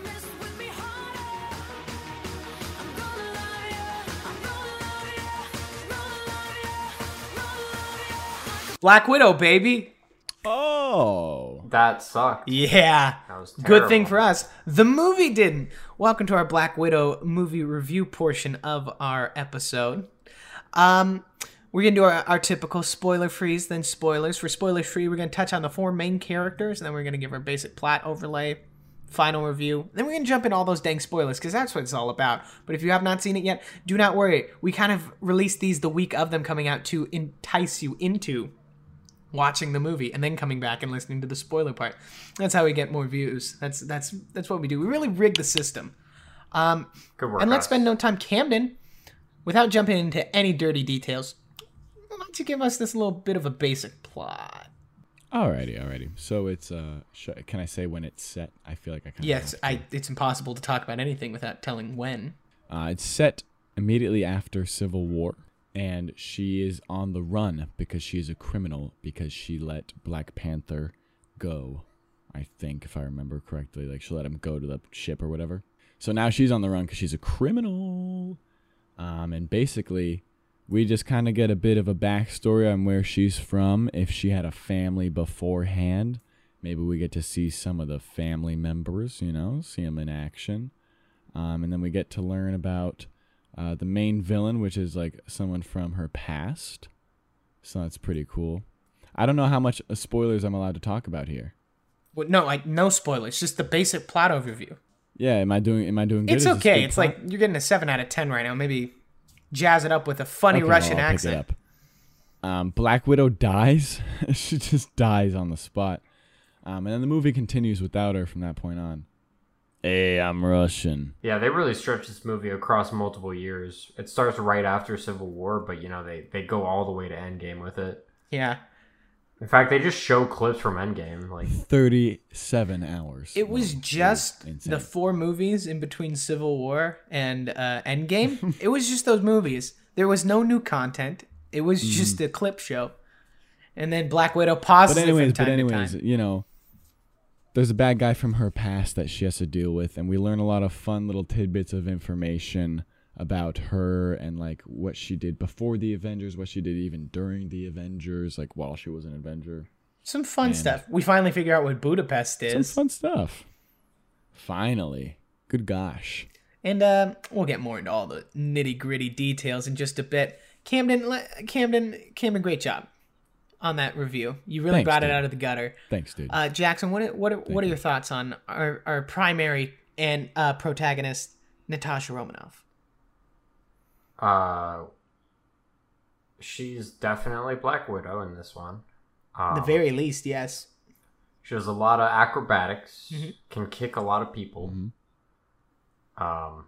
Speaker 1: Black Widow, baby.
Speaker 3: Oh.
Speaker 2: That sucked.
Speaker 1: Yeah.
Speaker 2: That was
Speaker 1: Good thing
Speaker 2: terrible.
Speaker 1: for us. The movie didn't. Welcome to our Black Widow movie review portion of our episode. Um, we're going to do our, our typical spoiler freeze, then spoilers. For spoiler free, we're going to touch on the four main characters, and then we're going to give our basic plot overlay, final review. Then we're going to jump in all those dang spoilers, because that's what it's all about. But if you have not seen it yet, do not worry. We kind of released these the week of them coming out to entice you into watching the movie and then coming back and listening to the spoiler part. That's how we get more views. That's that's that's what we do. We really rig the system. Um,
Speaker 2: Good work.
Speaker 1: and let's
Speaker 2: us.
Speaker 1: spend no time, Camden, without jumping into any dirty details. Why don't you give us this little bit of a basic plot?
Speaker 3: Alrighty, alrighty. So it's uh, sh- can I say when it's set? I feel like I kind
Speaker 1: Yes, I. It's impossible to talk about anything without telling when.
Speaker 3: Uh, it's set immediately after Civil War, and she is on the run because she is a criminal because she let Black Panther go. I think, if I remember correctly, like she let him go to the ship or whatever. So now she's on the run because she's a criminal. Um, and basically, we just kind of get a bit of a backstory on where she's from, if she had a family beforehand, Maybe we get to see some of the family members, you know, see them in action. Um, and then we get to learn about uh, the main villain, which is like someone from her past. So that's pretty cool. I don't know how much uh, spoilers I'm allowed to talk about here.
Speaker 1: Well, no, like no spoilers, just the basic plot overview.
Speaker 3: Yeah, am I doing am I doing good?
Speaker 1: It's
Speaker 3: Is this
Speaker 1: okay.
Speaker 3: good
Speaker 1: It's
Speaker 3: plot?
Speaker 1: like you're getting a seven out of ten right now. Maybe jazz it up with a funny
Speaker 3: Okay,
Speaker 1: Russian
Speaker 3: well, I'll pick it
Speaker 1: accent.
Speaker 3: up. Um, Black Widow dies. She just dies on the spot. Um, and then the movie continues without her from that point on. Hey, I'm Russian.
Speaker 2: Yeah, they really stretch this movie across multiple years. It starts right after Civil War, but you know they, they go all the way to Endgame with it.
Speaker 1: Yeah.
Speaker 2: In fact, they just show clips from Endgame. Like
Speaker 3: thirty-seven hours.
Speaker 1: It was
Speaker 3: long.
Speaker 1: just
Speaker 3: It was
Speaker 1: the
Speaker 3: insane.
Speaker 1: four movies in between Civil War and uh, Endgame. It was just those movies. There was no new content. It was just a clip show. And then Black Widow pauses
Speaker 3: But
Speaker 1: it
Speaker 3: anyways,
Speaker 1: from time
Speaker 3: but anyways,
Speaker 1: to time.
Speaker 3: you know, there's a bad guy from her past that she has to deal with, and we learn a lot of fun little tidbits of information about her and like what she did before the Avengers, what she did even during the Avengers, like while she was an Avenger.
Speaker 1: Some fun
Speaker 3: Man.
Speaker 1: stuff. We finally figure out what Budapest
Speaker 3: Some
Speaker 1: is.
Speaker 3: fun stuff. Finally. Good gosh.
Speaker 1: And uh, we'll get more into all the nitty gritty details in just a bit. Camden, le- Camden, Camden, great job on that review. You really
Speaker 3: Thanks,
Speaker 1: brought it
Speaker 3: dude.
Speaker 1: out of the gutter.
Speaker 3: Thanks, dude.
Speaker 1: Uh, Jackson, what are, what are, what are your thoughts on our, our primary and uh, protagonist, Natasha Romanoff?
Speaker 2: Uh, she's definitely Black Widow in this one. Um,
Speaker 1: the very least, yes.
Speaker 2: She has a lot of acrobatics,
Speaker 1: Mhm.
Speaker 2: can kick a lot of people.
Speaker 3: Mhm.
Speaker 2: Um,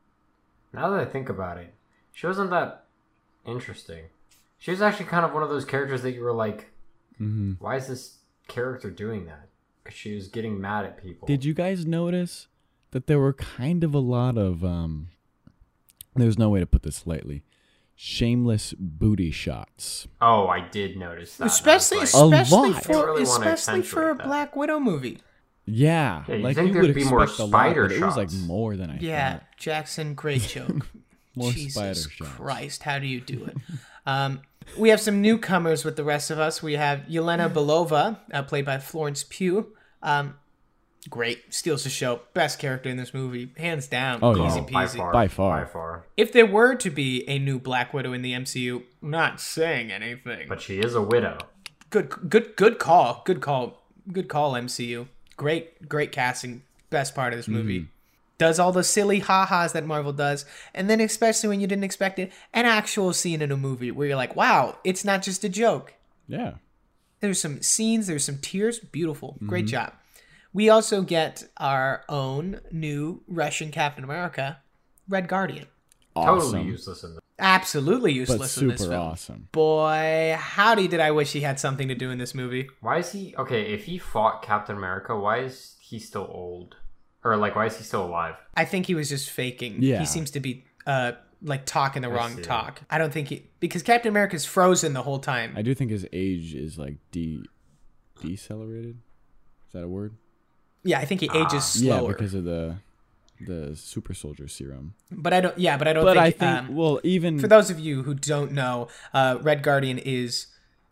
Speaker 2: now that I think about it, she wasn't that interesting. She was actually kind of one of those characters that you were like,
Speaker 3: Mm-hmm.
Speaker 2: why is this character doing that? Because she was getting mad at people.
Speaker 3: Did you guys notice that there were kind of a lot of, um, there's no way to put this lightly, shameless booty shots?
Speaker 2: Oh, I did notice that.
Speaker 1: Especially,
Speaker 2: I was like,
Speaker 3: A
Speaker 1: especially
Speaker 3: lot.
Speaker 1: for,
Speaker 2: They really wanna
Speaker 1: especially for a
Speaker 2: accentuate that.
Speaker 1: Black Widow movie.
Speaker 3: Yeah,
Speaker 2: Yeah, you'd
Speaker 3: like
Speaker 2: think
Speaker 3: you
Speaker 2: there'd
Speaker 3: would
Speaker 2: be
Speaker 3: expect
Speaker 2: more
Speaker 3: a lot,
Speaker 2: spider
Speaker 3: but it was like
Speaker 2: shots.
Speaker 3: more than I
Speaker 1: Yeah,
Speaker 3: thought.
Speaker 1: Jackson, great joke.
Speaker 3: More
Speaker 1: Jesus
Speaker 3: spider shots.
Speaker 1: Christ, how do you do it? um, we have some newcomers with the rest of us. We have Yelena Belova, uh, played by Florence Pugh. Um, great, steals the show. Best character in this movie, hands down.
Speaker 3: Oh, yeah.
Speaker 1: Easy
Speaker 2: oh, by
Speaker 1: peasy.
Speaker 2: far,
Speaker 3: By far.
Speaker 2: by far.
Speaker 1: If there were to be a new Black Widow in the M C U, not saying anything.
Speaker 2: But she is a widow.
Speaker 1: Good, good, good call. Good call. Good call. M C U. Great, great casting. Best part of this movie. Does all the silly ha-has that Marvel does, and then especially when you didn't expect it, an actual scene in a movie where you're like, "Wow, it's not just a joke."
Speaker 3: Yeah.
Speaker 1: There's some scenes. There's some tears. Beautiful. Great job. We also get our own new Russian Captain America, Red Guardian.
Speaker 2: Totally
Speaker 3: Awesome.
Speaker 2: useless in this.
Speaker 1: Absolutely
Speaker 3: But
Speaker 1: useless in this
Speaker 3: super
Speaker 1: film.
Speaker 3: awesome.
Speaker 1: Boy, howdy did I wish he had something to do in this movie.
Speaker 2: Why is he okay? If he fought Captain America, why is he still old? Or like, why is he still alive?
Speaker 1: I think he was just faking.
Speaker 3: Yeah.
Speaker 1: He seems to be uh like talking the
Speaker 2: I
Speaker 1: wrong
Speaker 2: see.
Speaker 1: talk. I don't think he because Captain America's frozen the whole time.
Speaker 3: I do think his age is like de decelerated. Is that a word?
Speaker 1: Yeah, I think he
Speaker 2: Ah.
Speaker 1: ages slower.
Speaker 3: Yeah, because of the the super soldier serum.
Speaker 1: but I don't. Yeah, but I don't
Speaker 3: But
Speaker 1: think.
Speaker 3: I think
Speaker 1: um,
Speaker 3: well, even
Speaker 1: for those of you who don't know, uh, Red Guardian is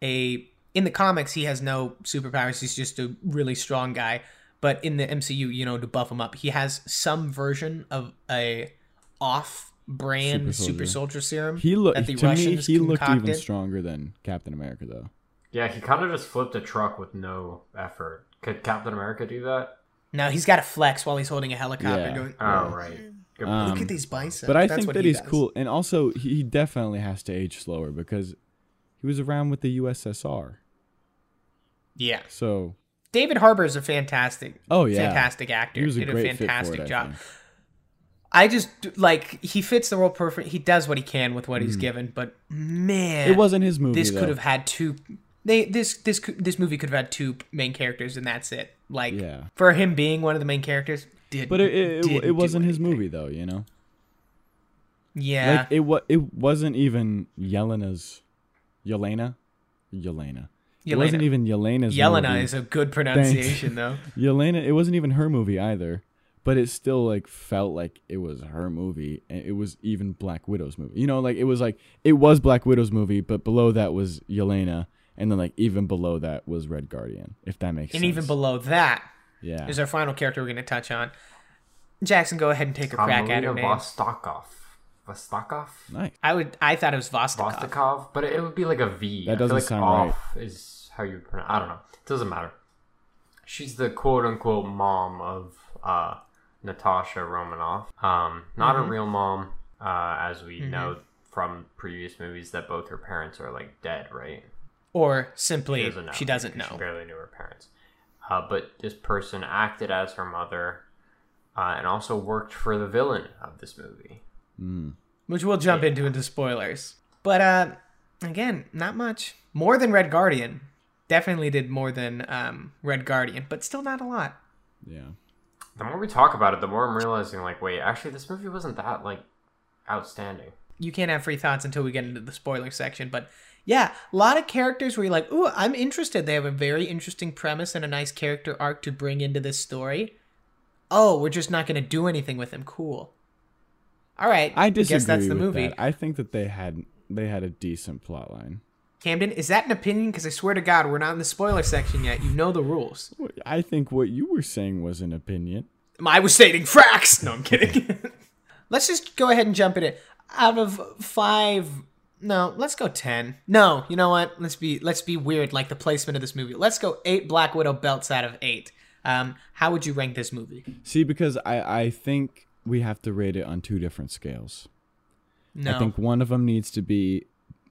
Speaker 1: a in the comics he has no superpowers. He's just a really strong guy. But in the M C U, you know, to buff him up, he has some version of a off-brand
Speaker 3: Super
Speaker 1: super
Speaker 3: soldier.
Speaker 1: soldier serum.
Speaker 3: he looked
Speaker 1: that the
Speaker 3: to me
Speaker 1: Russians
Speaker 3: he looked even
Speaker 1: concocted.
Speaker 3: stronger than Captain America though.
Speaker 2: Yeah, he kind of just flipped a truck with no effort. Could Captain America do that?
Speaker 1: No, he's got to flex while he's holding a helicopter.
Speaker 3: Yeah.
Speaker 1: Going,
Speaker 2: Oh, right. Good
Speaker 3: Um,
Speaker 1: look at these biceps.
Speaker 3: But I
Speaker 1: That's
Speaker 3: think
Speaker 1: what
Speaker 3: that
Speaker 1: he
Speaker 3: he's
Speaker 1: does.
Speaker 3: cool, and also he he definitely has to age slower because he was around with the U S S R.
Speaker 1: Yeah,
Speaker 3: So
Speaker 1: David Harbour is a fantastic,
Speaker 3: oh yeah,
Speaker 1: fantastic actor.
Speaker 3: he was a
Speaker 1: Did
Speaker 3: great
Speaker 1: a fantastic
Speaker 3: fit for it,
Speaker 1: job.
Speaker 3: I think.
Speaker 1: I just like he fits the role perfect. He does what he can with what he's given, but man,
Speaker 3: Mm. It wasn't his movie.
Speaker 1: this
Speaker 3: though.
Speaker 1: could have had two. They this this could- this movie could have had two main characters, and that's it. Like
Speaker 3: Yeah.
Speaker 1: for him being one of the main characters, did
Speaker 3: But it it,
Speaker 1: didn't
Speaker 3: it,
Speaker 1: do
Speaker 3: it wasn't his
Speaker 1: anything.
Speaker 3: movie though, you know.
Speaker 1: Yeah,
Speaker 3: Like it wa- it wasn't even Yelena's, Yelena, Yelena. It wasn't
Speaker 1: Yelena.
Speaker 3: even Yelena's.
Speaker 1: Yelena
Speaker 3: movie.
Speaker 1: is a good pronunciation though.
Speaker 3: Yelena. It wasn't even her movie either, but it still like felt like it was her movie, and it was even Black Widow's movie. You know, like it was like it was Black Widow's movie, but below that was Yelena, And then like even below that was Red Guardian, if that makes
Speaker 1: And
Speaker 3: sense.
Speaker 1: even below that
Speaker 3: yeah.
Speaker 1: is our final character we're going to touch on. Jackson, go ahead and take a crack at her name.
Speaker 2: Vostokov. Vostokov?
Speaker 3: Nice.
Speaker 1: I would. I thought it was Vostokov.
Speaker 2: Vostokov, but it would be like a V.
Speaker 3: That
Speaker 2: I feel
Speaker 3: doesn't
Speaker 2: like
Speaker 3: sound
Speaker 2: off is how you would pronounce. I don't know. It doesn't matter. She's the quote unquote mom of uh, Natasha Romanoff. Um, not
Speaker 1: Mhm.
Speaker 2: a real mom, uh, as we
Speaker 1: Mhm.
Speaker 2: know from previous movies that both her parents are like dead, right?
Speaker 1: Or simply,
Speaker 2: She doesn't know.
Speaker 1: she doesn't
Speaker 2: because
Speaker 1: know.
Speaker 2: She barely knew her parents. Uh, but this person acted as her mother, uh, and also worked for the villain of this movie.
Speaker 3: Mm.
Speaker 1: Which we'll jump into into spoilers. But uh, again, not much. More than Red Guardian. Definitely did more than um, Red Guardian, but still not a lot.
Speaker 3: Yeah.
Speaker 2: The more we talk about it, the more I'm realizing, like, wait, actually, this movie wasn't that, like, outstanding.
Speaker 1: You can't have free thoughts until we get into the spoiler section. But yeah, a lot of characters where you're like, ooh, I'm interested. They have a very interesting premise and a nice character arc to bring into this story. Oh, we're just not going to do anything with them. Cool. All right.
Speaker 3: I disagree
Speaker 1: guess that's the
Speaker 3: with
Speaker 1: movie.
Speaker 3: that. I think that they had they had a decent plot line.
Speaker 1: Camden, is that an opinion? Because I swear to God, we're not in the spoiler section yet. You know the rules.
Speaker 3: I think what you were saying was an opinion.
Speaker 1: I was stating facts. No, I'm kidding. Let's just go ahead and jump in it. Out of five, no, let's go ten. No, you know what? Let's be let's be weird, like the placement of this movie. Let's go eight Black Widow belts out of eight. Um, how would you rank this movie?
Speaker 3: See, because I, I think we have to rate it on two different scales.
Speaker 1: No,
Speaker 3: I think one of them needs to be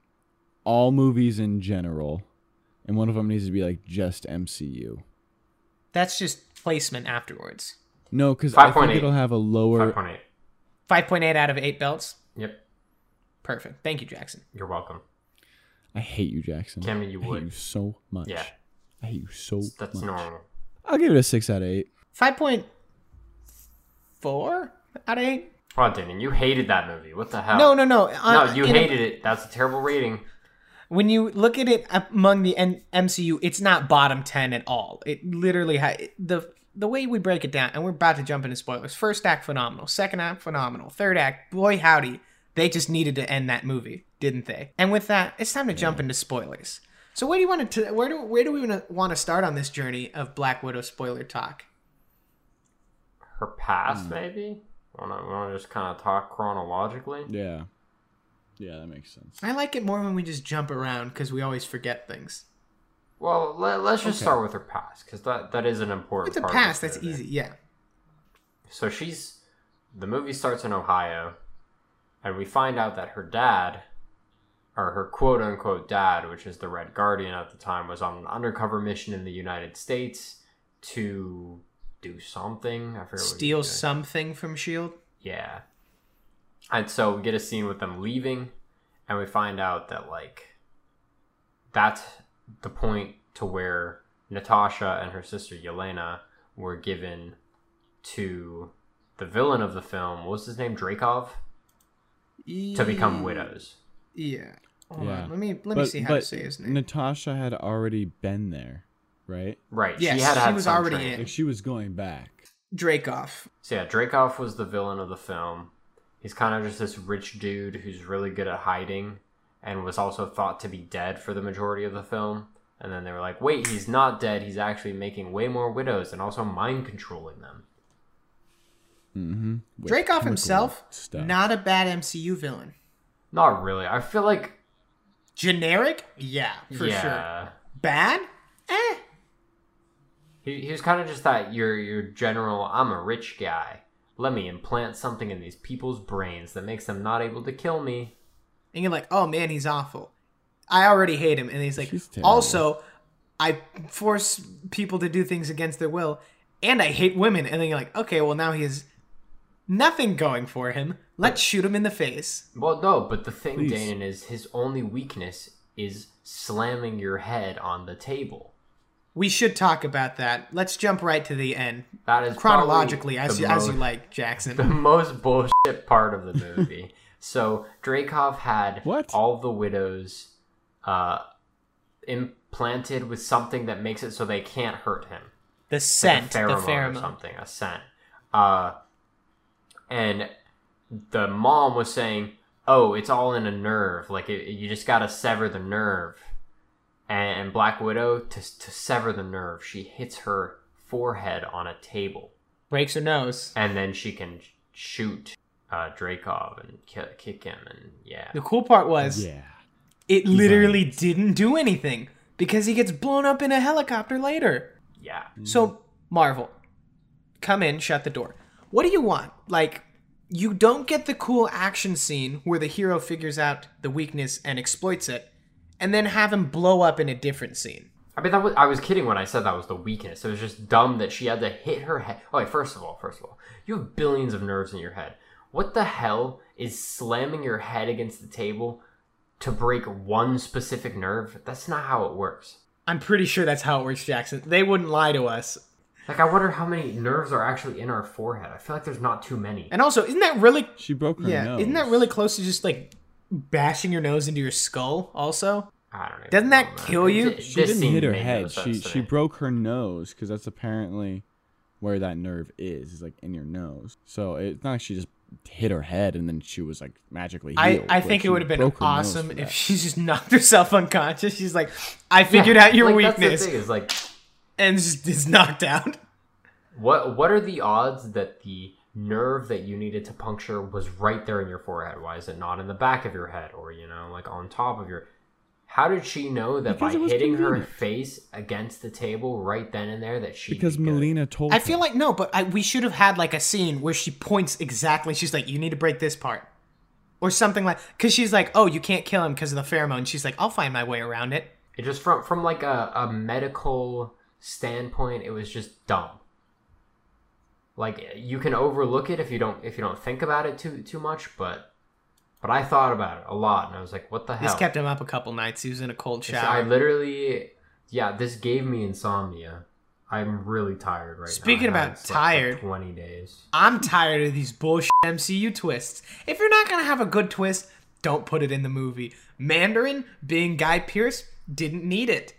Speaker 3: all movies in general, and one of them needs to be like just M C U.
Speaker 1: that's just placement afterwards.
Speaker 3: No, because I think
Speaker 2: five point eight.
Speaker 3: it'll have a lower.
Speaker 2: five point eight.
Speaker 1: five point eight out of eight belts.
Speaker 2: Yep.
Speaker 1: Perfect. Thank you, Jackson.
Speaker 2: You're welcome.
Speaker 3: I hate you, Jackson.
Speaker 2: Camden, you
Speaker 3: I hate
Speaker 2: would.
Speaker 3: you so much.
Speaker 2: Yeah.
Speaker 3: I hate you so
Speaker 2: That's
Speaker 3: much.
Speaker 2: normal.
Speaker 3: I'll give it a six out of eight.
Speaker 1: five point four out of eight.
Speaker 2: Oh, Danny, you hated that movie. What the hell?
Speaker 1: No, no, no.
Speaker 2: No,
Speaker 1: Uh,
Speaker 2: you
Speaker 1: in a-
Speaker 2: hated it. That's a terrible rating.
Speaker 1: When you look at it among the N- M C U, it's not bottom ten at all. It literally ha- the the way we break it down, and we're about to jump into spoilers. First act phenomenal, second act phenomenal, third act, boy howdy, they just needed to end that movie, didn't they? And with that, it's time to jump into spoilers. So where do you want to where do where do we want to start on this journey of Black Widow spoiler talk?
Speaker 2: Her past, maybe? Want to want to just kind of talk chronologically?
Speaker 3: Yeah. Yeah, that makes sense.
Speaker 1: I like it more when we just jump around because we always forget things.
Speaker 2: Well, let, let's just
Speaker 3: Okay.
Speaker 2: start with her past, because that, that is an important
Speaker 1: With the
Speaker 2: part
Speaker 1: past,
Speaker 2: of this
Speaker 1: that's
Speaker 2: movie.
Speaker 1: easy. Yeah.
Speaker 2: So she's... The movie starts in Ohio, and we find out that her dad, or her quote-unquote dad, which is the Red Guardian at the time, was on an undercover mission in the United States to do something. I forget what he
Speaker 1: Steal
Speaker 2: was doing.
Speaker 1: something from S H I E L D.
Speaker 2: Yeah. And so we get a scene with them leaving, and we find out that, like, that's the point to where Natasha and her sister Yelena were given to the villain of the film. What was his name? Drakov? To become widows.
Speaker 1: Yeah. Hold
Speaker 3: Yeah.
Speaker 1: on. Let me let me
Speaker 3: But,
Speaker 1: see how
Speaker 3: but
Speaker 1: to say his name.
Speaker 3: Natasha had already been there, right?
Speaker 2: Right.
Speaker 1: Yes,
Speaker 2: she had
Speaker 1: she
Speaker 2: had
Speaker 1: was
Speaker 2: some
Speaker 1: already
Speaker 2: training.
Speaker 1: in.
Speaker 3: Like she was going back.
Speaker 1: Dracoff.
Speaker 2: So yeah, Drakov was the villain of the film. He's kind of just this rich dude who's really good at hiding and was also thought to be dead for the majority of the film. And then they were like, wait, he's not dead. He's actually making way more widows and also mind controlling them.
Speaker 3: Mm-hmm. With
Speaker 1: Dracoff
Speaker 3: chemical
Speaker 1: himself,
Speaker 3: stuff.
Speaker 1: not a bad M C U villain.
Speaker 2: Not really. I feel like,
Speaker 1: Generic? Yeah, for
Speaker 2: yeah.
Speaker 1: sure. Bad? Eh.
Speaker 2: He, he was kind of just that, your, your general, I'm a rich guy. Let me implant something in these people's brains that makes them not able to kill me.
Speaker 1: And you're like, oh man, he's awful. I already hate him. And he's like,
Speaker 3: He's terrible.
Speaker 1: also, I force people to do things against their will, and I hate women. And then you're like, okay, well now he has nothing going for him. Let's shoot him in the face.
Speaker 2: Well, no, but the thing,
Speaker 3: Please.
Speaker 2: Danon, is his only weakness is slamming your head on the table.
Speaker 1: We should talk about that. Let's jump right to the end.
Speaker 2: That is
Speaker 1: Chronologically,
Speaker 2: probably
Speaker 1: as
Speaker 2: the
Speaker 1: you, as you
Speaker 2: most-
Speaker 1: like, Jackson.
Speaker 2: the most bullshit part of the movie. So Drakov had
Speaker 3: What?
Speaker 2: all the widows uh, implanted with something that makes it so they can't hurt him.
Speaker 1: The
Speaker 2: Like
Speaker 1: scent,
Speaker 2: a
Speaker 1: the
Speaker 2: pheromone or
Speaker 1: pheromone.
Speaker 2: something, a scent. Uh, and the mom was saying, "Oh, it's all in a nerve. Like it, you just gotta sever the nerve." And Black Widow, to to sever the nerve, she hits her forehead on a table.
Speaker 1: Breaks her nose.
Speaker 2: And then she can shoot uh, Dreykov and ki- kick him, and yeah.
Speaker 1: The cool part was,
Speaker 3: Yeah.
Speaker 1: it literally didn't do anything because he gets blown up in a helicopter later.
Speaker 2: Yeah.
Speaker 1: So, Marvel, come in, shut the door. What do you want? Like, you don't get the cool action scene where the hero figures out the weakness and exploits it, and then have him blow up in a different scene.
Speaker 2: I mean, that was, I was kidding when I said that was the weakness. It was just dumb that she had to hit her head. Oh, wait, first of all, first of all, you have billions of nerves in your head. What the hell is slamming your head against the table to break one specific nerve? That's not how it works.
Speaker 1: I'm pretty sure that's how it works, Jackson. They wouldn't lie to us.
Speaker 2: Like, I wonder how many nerves are actually in our forehead. I feel like there's not too many.
Speaker 1: And also, isn't that really...
Speaker 3: She broke her
Speaker 1: yeah,
Speaker 3: nose.
Speaker 1: isn't that really close to just, like, bashing your nose into your skull, also?
Speaker 2: I don't know.
Speaker 1: Doesn't that kill you?
Speaker 2: This
Speaker 3: She didn't
Speaker 2: scene
Speaker 3: hit her
Speaker 2: made no
Speaker 3: head.
Speaker 2: sense
Speaker 3: She
Speaker 2: to
Speaker 3: she
Speaker 2: me.
Speaker 3: broke her nose because that's apparently where that nerve is. Is like in your nose. So it's not like she just hit her head and then she was like magically
Speaker 1: I,
Speaker 3: healed.
Speaker 1: I
Speaker 3: Like,
Speaker 1: think it
Speaker 3: she
Speaker 1: would have been
Speaker 3: broke her nose
Speaker 1: awesome
Speaker 3: for
Speaker 1: if
Speaker 3: that.
Speaker 1: she just knocked herself unconscious. She's like, I figured
Speaker 2: Yeah,
Speaker 1: out your
Speaker 2: like, that's the
Speaker 1: weakness,
Speaker 2: thing, is like,
Speaker 1: and just is knocked out.
Speaker 2: what what are the odds that the nerve that you needed to puncture was right there in your forehead? Why is it not in the back of your head, or, you know, like on top of your... How did she know that
Speaker 3: Because it
Speaker 2: by
Speaker 3: was
Speaker 2: hitting her
Speaker 3: convenient.
Speaker 2: face against the table right then and there that she...
Speaker 3: Because Melina told
Speaker 1: I
Speaker 3: her.
Speaker 1: feel like, no, but I, we should have had, like, a scene where she points exactly. She's like, you need to break this part. Or something like... Because she's like, oh, you can't kill him because of the pheromone. She's like, I'll find my way around it.
Speaker 2: It just from from like a, a medical standpoint, it was just dumb. Like, you can overlook it if you don't if you don't think about it too too much, but but I thought about it a lot, and I was like, what the hell?
Speaker 1: This kept him up a couple nights. He was in a cold
Speaker 2: This-
Speaker 1: shower.
Speaker 2: I literally, yeah, this gave me insomnia. I'm really tired right
Speaker 1: Speaking
Speaker 2: now. I
Speaker 1: about
Speaker 2: haven't slept for
Speaker 1: tired-
Speaker 2: twenty days.
Speaker 1: I'm tired of these bullshit M C U twists. If you're not going to have a good twist, don't put it in the movie. Mandarin, being Guy Pearce, didn't need it.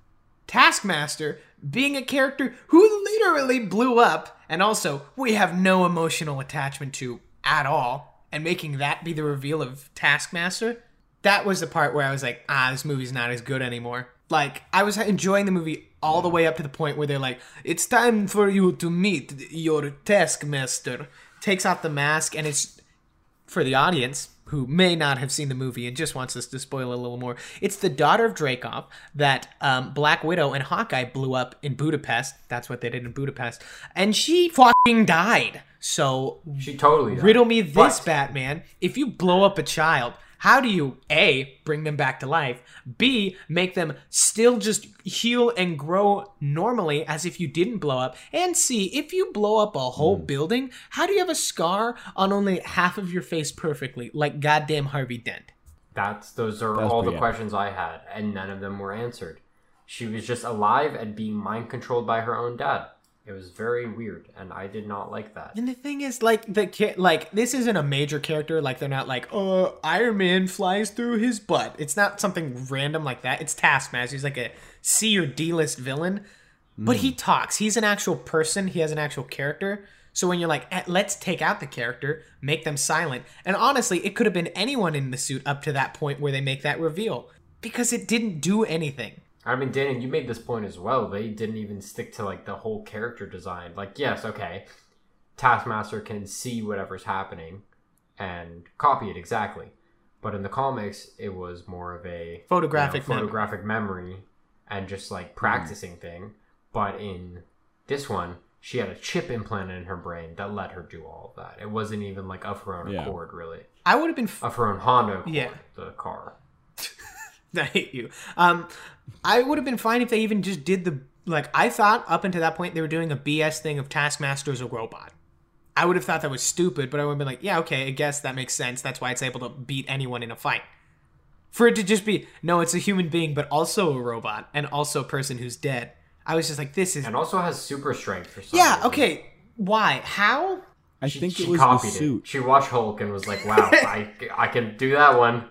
Speaker 1: Taskmaster, being a character who literally blew up, and also we have no emotional attachment to at all, and making that be the reveal of Taskmaster, that was the part where I was like, ah, this movie's not as good anymore. Like, I was enjoying the movie all the way up to the point where they're like, it's time for you to meet your Taskmaster. Takes off the mask, and it's, for the audience who may not have seen the movie and just wants us to spoil a little more, it's the daughter of Dreykov that um, Black Widow and Hawkeye blew up in Budapest. That's what they did in Budapest. And she fucking died. So
Speaker 2: She totally died.
Speaker 1: riddle me this,
Speaker 2: But-
Speaker 1: Batman. If you blow up a child, how do you, A, bring them back to life, B, make them still just heal and grow normally as if you didn't blow up, and C, if you blow up a whole
Speaker 2: Hmm.
Speaker 1: building, how do you have a scar on only half of your face perfectly, like goddamn Harvey Dent?
Speaker 2: That's those are
Speaker 3: That's
Speaker 2: all the
Speaker 3: pretty
Speaker 2: questions I had, and none of them were answered. She was just alive and being mind controlled by her own dad. It was very weird, and I did not like that.
Speaker 1: And the thing is, like, the ki- like this isn't a major character. Like, they're not like, oh, Iron Man flies through his butt. It's not something random like that. It's Taskmaster. He's like a C or D list villain, but he talks. He's an actual person. He has an actual character. So when you're like, eh, let's take out the character, make them silent. And honestly, it could have been anyone in the suit up to that point where they make that reveal, because it didn't do anything.
Speaker 2: I mean, Danny, you made this point as well. They didn't even stick to, like, the whole character design. Like, yes, okay, Taskmaster can see whatever's happening and copy it exactly. But in the comics, it was more of a
Speaker 1: Photographic
Speaker 2: you know,
Speaker 1: memory.
Speaker 2: photographic memory and just, like, practicing thing. But in this one, she had a chip implanted in her brain that let her do all of that. It wasn't even, like, of her own
Speaker 3: Yeah.
Speaker 2: accord, really.
Speaker 1: I would have been. F-
Speaker 2: Of her own Honda accord,
Speaker 1: Yeah.
Speaker 2: the car.
Speaker 1: I hate you. Um, I would have been fine if they even just did the, like, I thought up until that point they were doing a B S thing of Taskmaster as a robot. I would have thought that was stupid, but I would have been like, yeah, okay, I guess that makes sense. That's why it's able to beat anyone in a fight. For it to just be, no, it's a human being, but also a robot, and also a person who's dead. I was just like, this is...
Speaker 2: And also has super strength for some
Speaker 1: Yeah,
Speaker 2: reason.
Speaker 1: okay, why? How?
Speaker 3: I
Speaker 2: She,
Speaker 3: think
Speaker 2: she
Speaker 3: it was the
Speaker 2: copied
Speaker 3: suit.
Speaker 2: it. She watched Hulk and was like, wow, I, I can do that one.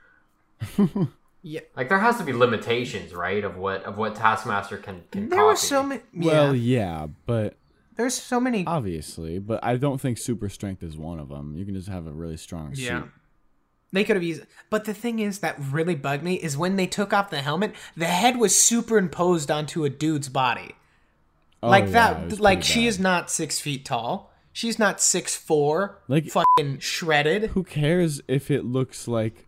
Speaker 1: Yeah.
Speaker 2: Like, there has to be limitations, right, of what of what Taskmaster can, can
Speaker 1: There
Speaker 2: copy.
Speaker 1: were so many...
Speaker 3: Well,
Speaker 1: Yeah,
Speaker 3: yeah, but
Speaker 1: there's so many...
Speaker 3: obviously, but I don't think super strength is one of them. You can just have a really strong
Speaker 1: Yeah.
Speaker 3: suit.
Speaker 1: They could have used, but the thing is that really bugged me is when they took off the helmet, the head was superimposed onto a dude's body.
Speaker 3: Oh,
Speaker 1: like
Speaker 3: yeah,
Speaker 1: that,
Speaker 3: it was
Speaker 1: like
Speaker 3: pretty
Speaker 1: she
Speaker 3: bad.
Speaker 1: is not six feet tall. She's not six four.
Speaker 3: Like-
Speaker 1: fucking shredded.
Speaker 3: Who cares if it looks like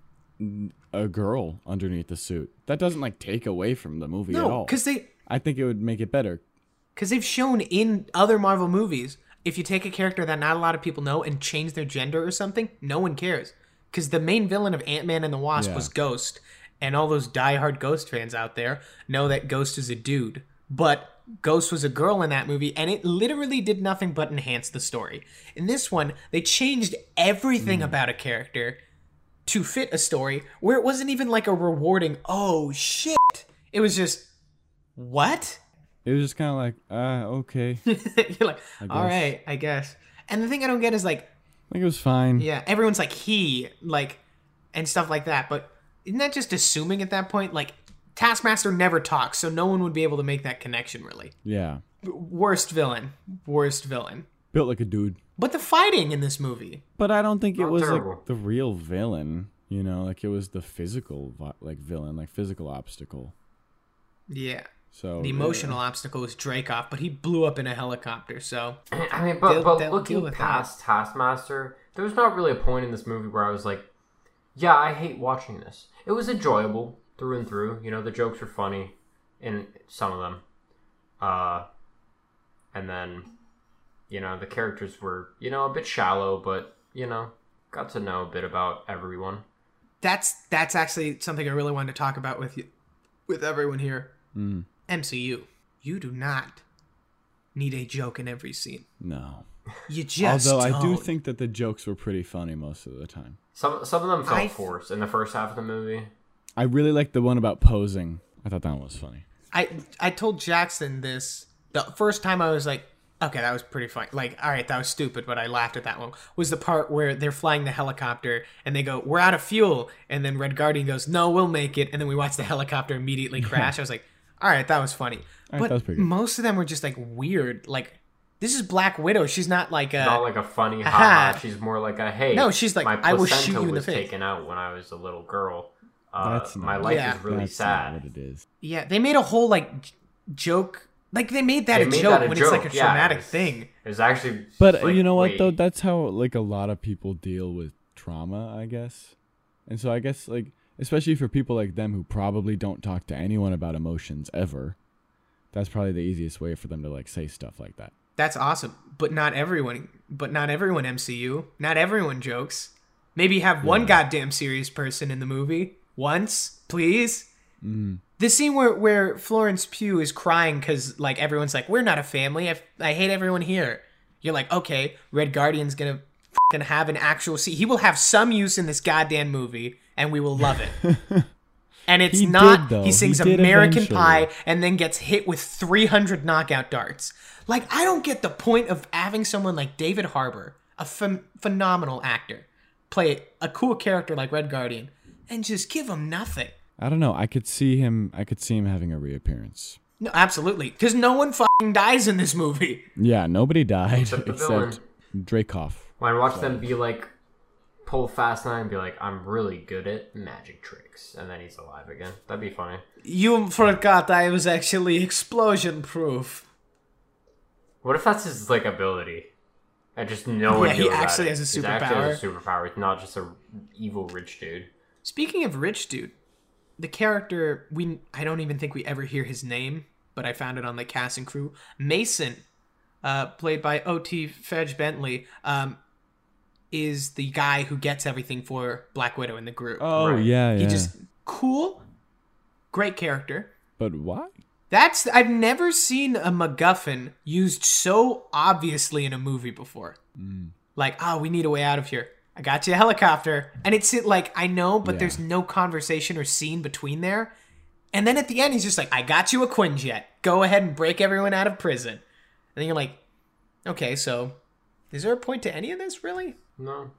Speaker 3: a girl underneath the suit? That doesn't like take away from the movie at
Speaker 1: No,
Speaker 3: all.
Speaker 1: because they,
Speaker 3: I think it would make it better.
Speaker 1: because they've shown in other Marvel movies, if you take a character that not a lot of people know and change their gender or something, no one cares. Because the main villain of Ant-Man and the Wasp
Speaker 3: Yeah.
Speaker 1: was Ghost, and all those diehard Ghost fans out there know that Ghost is a dude. But Ghost was a girl in that movie, and it literally did nothing but enhance the story. In this one, they changed everything
Speaker 3: Hmm.
Speaker 1: about a character to fit a story where it wasn't even like a rewarding, oh shit. It was just, what?
Speaker 3: It was just kind of like, ah, okay.
Speaker 1: You're like,
Speaker 3: I
Speaker 1: all
Speaker 3: guess.
Speaker 1: right, I guess. And the thing I don't get is like,
Speaker 3: I think it was fine.
Speaker 1: yeah, everyone's like he, like, and stuff like that. But isn't that just assuming at that point? Like, Taskmaster never talks, so no one would be able to make that connection, really.
Speaker 3: Yeah.
Speaker 1: Worst villain. Worst villain.
Speaker 3: Built like a dude.
Speaker 1: But the fighting in this movie.
Speaker 3: But I don't think it
Speaker 2: Not
Speaker 3: was
Speaker 2: terrible.
Speaker 3: like the real villain. You know, like it was the physical vi- like villain, like physical obstacle.
Speaker 1: Yeah.
Speaker 3: So
Speaker 1: The emotional obstacle was Dreykov, but he blew up in a helicopter, so.
Speaker 2: I mean, but,
Speaker 1: They'll-
Speaker 2: but
Speaker 1: they'll deal
Speaker 2: looking
Speaker 1: with
Speaker 2: past Taskmaster, there was not really a point in this movie where I was like, yeah, I hate watching this. It was enjoyable through and through. You know, the jokes were funny in some of them. Uh, and then, you know, the characters were, you know, a bit shallow, but, you know, got to know a bit about everyone.
Speaker 1: That's that's actually something I really wanted to talk about with you, with everyone here.
Speaker 3: Mm,
Speaker 1: M C U. You do not need a joke in every scene.
Speaker 3: no.
Speaker 1: You just
Speaker 3: Although I do
Speaker 1: don't.
Speaker 3: think that the jokes were pretty funny most of the time.
Speaker 2: Some some of them felt
Speaker 1: I-
Speaker 2: forced in the first half of the movie.
Speaker 3: I really liked the one about posing. I thought that one was funny.
Speaker 1: I I told Jackson this the first time I was like, okay, that was pretty funny. Like, all right, that was stupid, but I laughed at that one. Was the part where they're flying the helicopter and they go, "We're out of fuel," and then Red Guardian goes, "No, we'll make it," and then we watch the helicopter immediately crash. I was like, all right, that was funny.
Speaker 3: right,
Speaker 1: But
Speaker 3: that was pretty good.
Speaker 1: most of them were just like weird. Like, this is Black Widow. She's not like a.
Speaker 2: Not like a funny
Speaker 1: Aha.
Speaker 2: haha. She's more like a hey.
Speaker 1: No, she's like,
Speaker 2: my
Speaker 1: I will
Speaker 2: placenta
Speaker 1: shoot you in the
Speaker 2: was
Speaker 1: face.
Speaker 2: taken out when I was a little girl. Uh,
Speaker 3: That's
Speaker 2: my
Speaker 3: not-
Speaker 2: life
Speaker 1: Yeah.
Speaker 2: is really
Speaker 3: That's not
Speaker 2: sad.
Speaker 3: what it is.
Speaker 1: Yeah, they made a whole like j- joke. Like they made that
Speaker 2: They
Speaker 1: a
Speaker 2: made
Speaker 1: joke
Speaker 2: that a
Speaker 1: when
Speaker 2: joke.
Speaker 1: it's like a
Speaker 2: Yeah, it
Speaker 1: traumatic
Speaker 2: was-
Speaker 1: thing.
Speaker 2: It was actually.
Speaker 3: But
Speaker 2: like,
Speaker 3: you know what
Speaker 2: wait.
Speaker 3: though? That's how like a lot of people deal with trauma, I guess. And so I guess like especially for people like them who probably don't talk to anyone about emotions ever, that's probably the easiest way for them to like say stuff like that.
Speaker 1: That's awesome, but not everyone. But not everyone M C U. Not everyone jokes. Maybe have one
Speaker 3: Yeah.
Speaker 1: goddamn serious person in the movie once, please.
Speaker 3: Mm.
Speaker 1: The scene where where Florence Pugh is crying because like everyone's like, "We're not a family. I, I hate everyone here." You're like, okay, Red Guardian's gonna fucking have an actual scene. He will have some use in this goddamn movie, and we will love it. And it's
Speaker 3: He
Speaker 1: not,
Speaker 3: did, though.
Speaker 1: he sings
Speaker 3: He did
Speaker 1: American
Speaker 3: eventually.
Speaker 1: Pie and then gets hit with three hundred knockout darts. Like, I don't get the point of having someone like David Harbour, a ph- phenomenal actor, play a cool character like Red Guardian and just give him nothing.
Speaker 3: I don't know. I could see him I could see him having a reappearance.
Speaker 1: No, absolutely. Because no one fucking dies in this movie.
Speaker 3: Yeah, nobody died
Speaker 2: Except
Speaker 3: except,
Speaker 2: the villain.
Speaker 3: Dreykov.
Speaker 2: When I watch them be like, pull Fast Nine and be like, I'm really good at magic tricks, and then he's alive again. That'd be funny.
Speaker 1: You forgot I was actually explosion proof.
Speaker 2: What if that's his like ability? And just no one
Speaker 1: Yeah, he
Speaker 2: knew about
Speaker 1: actually
Speaker 2: it.
Speaker 1: has a
Speaker 2: He actually has a
Speaker 1: superpower.
Speaker 2: superpower. It's not just a evil rich dude.
Speaker 1: Speaking of rich dude, the character we I don't even think we ever hear his name, but I found it on the cast and crew. Mason, uh, played by O T. Fedge Bentley, um, is the guy who gets everything for Black Widow in the group.
Speaker 3: Oh
Speaker 2: Right.
Speaker 3: yeah, yeah.
Speaker 1: He just cool, great character.
Speaker 3: But why?
Speaker 1: That's I've never seen a MacGuffin used so obviously in a movie before. Like, oh, we need a way out of here. I got you a helicopter, and it's it like I know, but
Speaker 3: Yeah.
Speaker 1: there's no conversation or scene between there. And then at the end, he's just like, "I got you a Quinjet. Go ahead and break everyone out of prison." And then you're like, "Okay, so is there a point to any of this, really?"
Speaker 2: No.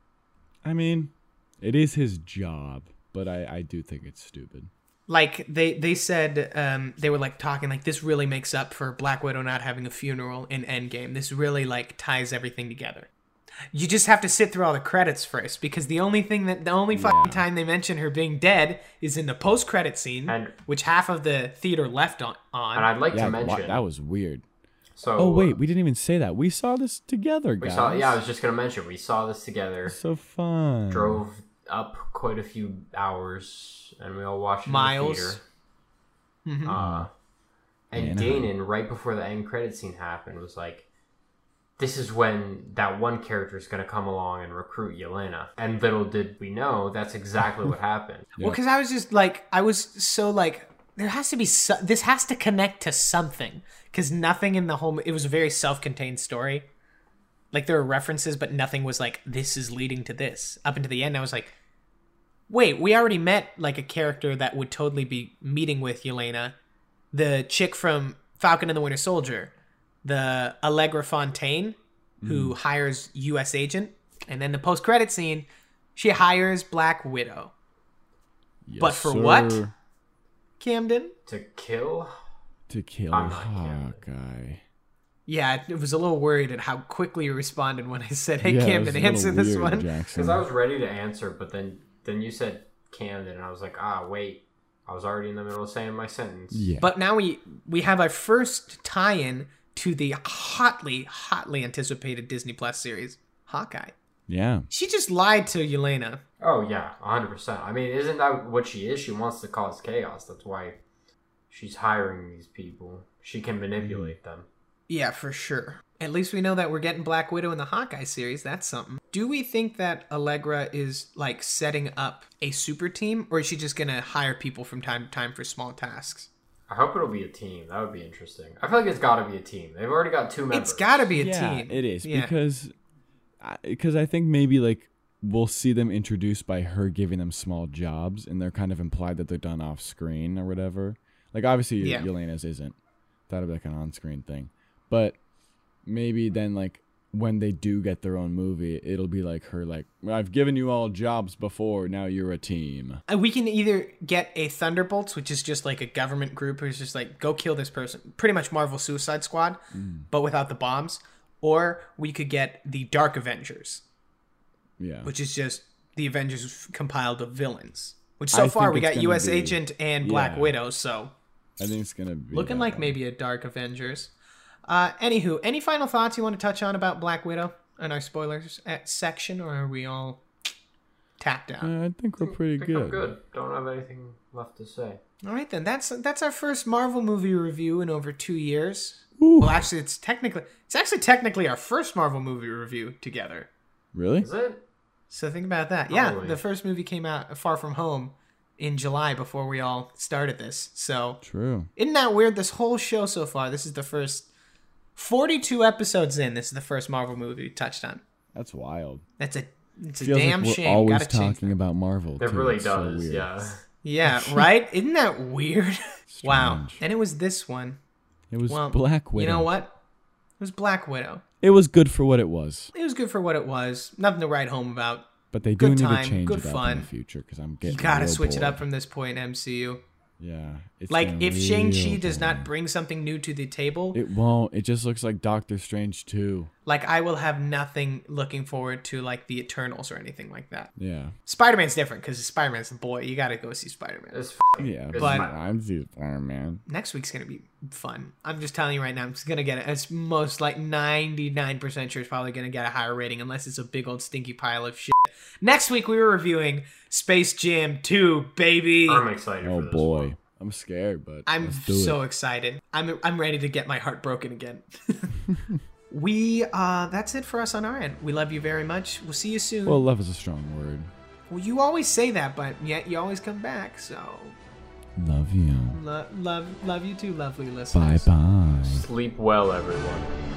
Speaker 3: I mean, it is his job, but I, I do think it's stupid.
Speaker 1: Like they they said um, they were like talking like this really makes up for Black Widow not having a funeral in Endgame. This really like ties everything together. You just have to sit through all the credits first, because the only thing that the only fucking
Speaker 3: Yeah.
Speaker 1: time they mention her being dead is in the post-credit scene,
Speaker 2: And-
Speaker 1: which half of the theater left on. on.
Speaker 2: And I'd like
Speaker 3: Yeah,
Speaker 2: to
Speaker 3: wha-
Speaker 2: mention.
Speaker 3: that was weird.
Speaker 2: So
Speaker 3: Oh wait, we didn't even say that. We saw this together,
Speaker 2: we
Speaker 3: guys.
Speaker 2: saw. Yeah, I was just gonna mention we saw this together.
Speaker 3: So fun.
Speaker 2: Drove up quite a few hours, and we all watched it
Speaker 1: Miles.
Speaker 2: in the theater.
Speaker 1: Mhm.
Speaker 2: Uh, and
Speaker 3: Man.
Speaker 2: Danon, right before the end credit scene happened, was like, "This is when that one character is going to come along and recruit Yelena." And little did we know, that's exactly what happened.
Speaker 1: Well, because I was just like, I was so like, there has to be so- this has to connect to something, because nothing in the whole it was a very self-contained story. Like there were references, but nothing was like this is leading to this. Up until the end, I was like, wait, we already met like a character that would totally be meeting with Yelena, the chick from Falcon and the Winter Soldier, the Allegra Fontaine, who hires U S agent, and then the post-credit scene, she hires Black Widow.
Speaker 3: Yes,
Speaker 1: but for what?
Speaker 3: sir.
Speaker 1: Camden?
Speaker 2: To kill?
Speaker 3: To kill
Speaker 2: I'm not Camden.
Speaker 3: Hawkeye.
Speaker 1: Yeah, I was a little worried at how quickly you responded when I said, "Hey,
Speaker 3: Yeah, it
Speaker 1: Camden,
Speaker 3: was a little
Speaker 1: answer this
Speaker 3: weird,
Speaker 1: one."
Speaker 3: Jackson.
Speaker 2: Because I was ready to answer, but then, then you said Camden, and I was like, ah, wait. I was already in the middle of saying my sentence.
Speaker 3: Yeah.
Speaker 1: But now we we have our first tie-in to the hotly, hotly anticipated Disney Plus series, Hawkeye.
Speaker 3: yeah.
Speaker 1: She just lied to Yelena.
Speaker 2: Oh, yeah, one hundred percent. I mean, isn't that what she is? She wants to cause chaos. That's why she's hiring these people. She can manipulate them.
Speaker 1: Yeah, for sure. At least we know that we're getting Black Widow in the Hawkeye series. That's something. Do we think that Allegra is like setting up a super team, or is she just gonna hire people from time to time for small tasks?
Speaker 2: I hope it'll be a team. That would be interesting. I feel like it's got to be a team. They've already got two members.
Speaker 1: It's gotta be a
Speaker 3: yeah,
Speaker 1: team.
Speaker 3: it is
Speaker 1: Yeah.
Speaker 3: because because I think maybe like we'll see them introduced by her giving them small jobs, and they're kind of implied that they're done off screen or whatever. Like obviously
Speaker 1: Yeah.
Speaker 3: Yelena's isn't. That'll be like an on-screen thing, but maybe then like when they do get their own movie, it'll be like her like, I've given you all jobs before, now you're a team.
Speaker 1: Uh, We can either get a Thunderbolts, which is just like a government group who's just like, go kill this person. Pretty much Marvel Suicide Squad, but without the bombs. Or we could get the Dark Avengers,
Speaker 3: Yeah.
Speaker 1: which is just the Avengers compiled of villains. Which
Speaker 3: I
Speaker 1: so far
Speaker 3: think
Speaker 1: we
Speaker 3: it's
Speaker 1: got
Speaker 3: gonna
Speaker 1: U S
Speaker 3: be-
Speaker 1: Agent and Black
Speaker 3: yeah.
Speaker 1: Widow, so
Speaker 3: I think it's gonna be
Speaker 1: looking
Speaker 3: that
Speaker 1: like
Speaker 3: one.
Speaker 1: maybe a Dark Avengers. Uh, anywho, any final thoughts you want to touch on about Black Widow in our spoilers at section, or are we all tapped out?
Speaker 3: Uh, I think we're pretty
Speaker 2: I think I'm
Speaker 3: good.
Speaker 2: good. Don't have anything left to say.
Speaker 1: All right, then. That's that's our first Marvel movie review in over two years.
Speaker 3: Ooh.
Speaker 1: Well, actually, it's technically it's actually technically our first Marvel movie review together.
Speaker 3: Really?
Speaker 2: Is it?
Speaker 1: So think about that. Yeah,
Speaker 2: Probably.
Speaker 1: the first movie came out, Far From Home, in July before we all started this. So
Speaker 3: True.
Speaker 1: isn't that weird? This whole show so far, this is the first forty-two episodes in. This is the first Marvel movie we touched on.
Speaker 3: That's wild.
Speaker 1: That's a it's a
Speaker 3: Feels
Speaker 1: damn
Speaker 3: like we're
Speaker 1: shame.
Speaker 3: always
Speaker 1: Gotta change.
Speaker 3: talking about Marvel.
Speaker 2: It
Speaker 3: too.
Speaker 2: really
Speaker 3: It's so
Speaker 2: does,
Speaker 3: weird.
Speaker 2: yeah.
Speaker 1: Yeah, right? Isn't that weird? Wow.
Speaker 3: Strange.
Speaker 1: And it was this one.
Speaker 3: It was
Speaker 1: Well,
Speaker 3: Black Widow.
Speaker 1: You know what? It was Black Widow.
Speaker 3: It was good for what it was,
Speaker 1: It was good for what it was. Nothing to write home about.
Speaker 3: but they do
Speaker 1: Good
Speaker 3: need
Speaker 1: time,
Speaker 3: to change
Speaker 1: good
Speaker 3: it up
Speaker 1: fun.
Speaker 3: in the future because I'm
Speaker 1: You
Speaker 3: getting.
Speaker 1: gotta
Speaker 3: real
Speaker 1: switch it up
Speaker 3: bored.
Speaker 1: from this point, M C U.
Speaker 3: Yeah. It's
Speaker 1: Like,
Speaker 3: getting
Speaker 1: if Shang-Chi
Speaker 3: real
Speaker 1: does not
Speaker 3: boring.
Speaker 1: bring something new to the table,
Speaker 3: It won't. It just looks like Doctor Strange too.
Speaker 1: like, I will have nothing looking forward to, like, the Eternals or anything like that.
Speaker 3: Yeah.
Speaker 1: Spider-Man's different, because Spider-Man's a boy. You gotta go see Spider-Man.
Speaker 2: It's f-
Speaker 3: Yeah.
Speaker 2: It's
Speaker 1: But-
Speaker 2: my-
Speaker 3: I'm Spider Man.
Speaker 1: Next week's gonna be fun. I'm just telling you right now, I'm just gonna get it. It's most, like, ninety-nine percent sure it's probably gonna get a higher rating, unless it's a big old stinky pile of shit. Next week, we were reviewing Space Jam two, baby.
Speaker 2: I'm excited
Speaker 3: Oh
Speaker 2: for this
Speaker 3: boy.
Speaker 2: one.
Speaker 3: I'm scared, but
Speaker 1: I'm
Speaker 3: let's do
Speaker 1: so
Speaker 3: it.
Speaker 1: excited. I'm I'm ready to get my heart broken again. we uh that's it for us on our end. We love you very much. We'll see you soon.
Speaker 3: Well,
Speaker 1: Well,
Speaker 3: love is a strong word.
Speaker 1: you always say that, but yet you always come back. So
Speaker 3: Love you.
Speaker 1: lo- love love you too, lovely
Speaker 3: Bye
Speaker 1: listeners.
Speaker 3: bye.
Speaker 2: Sleep well, everyone.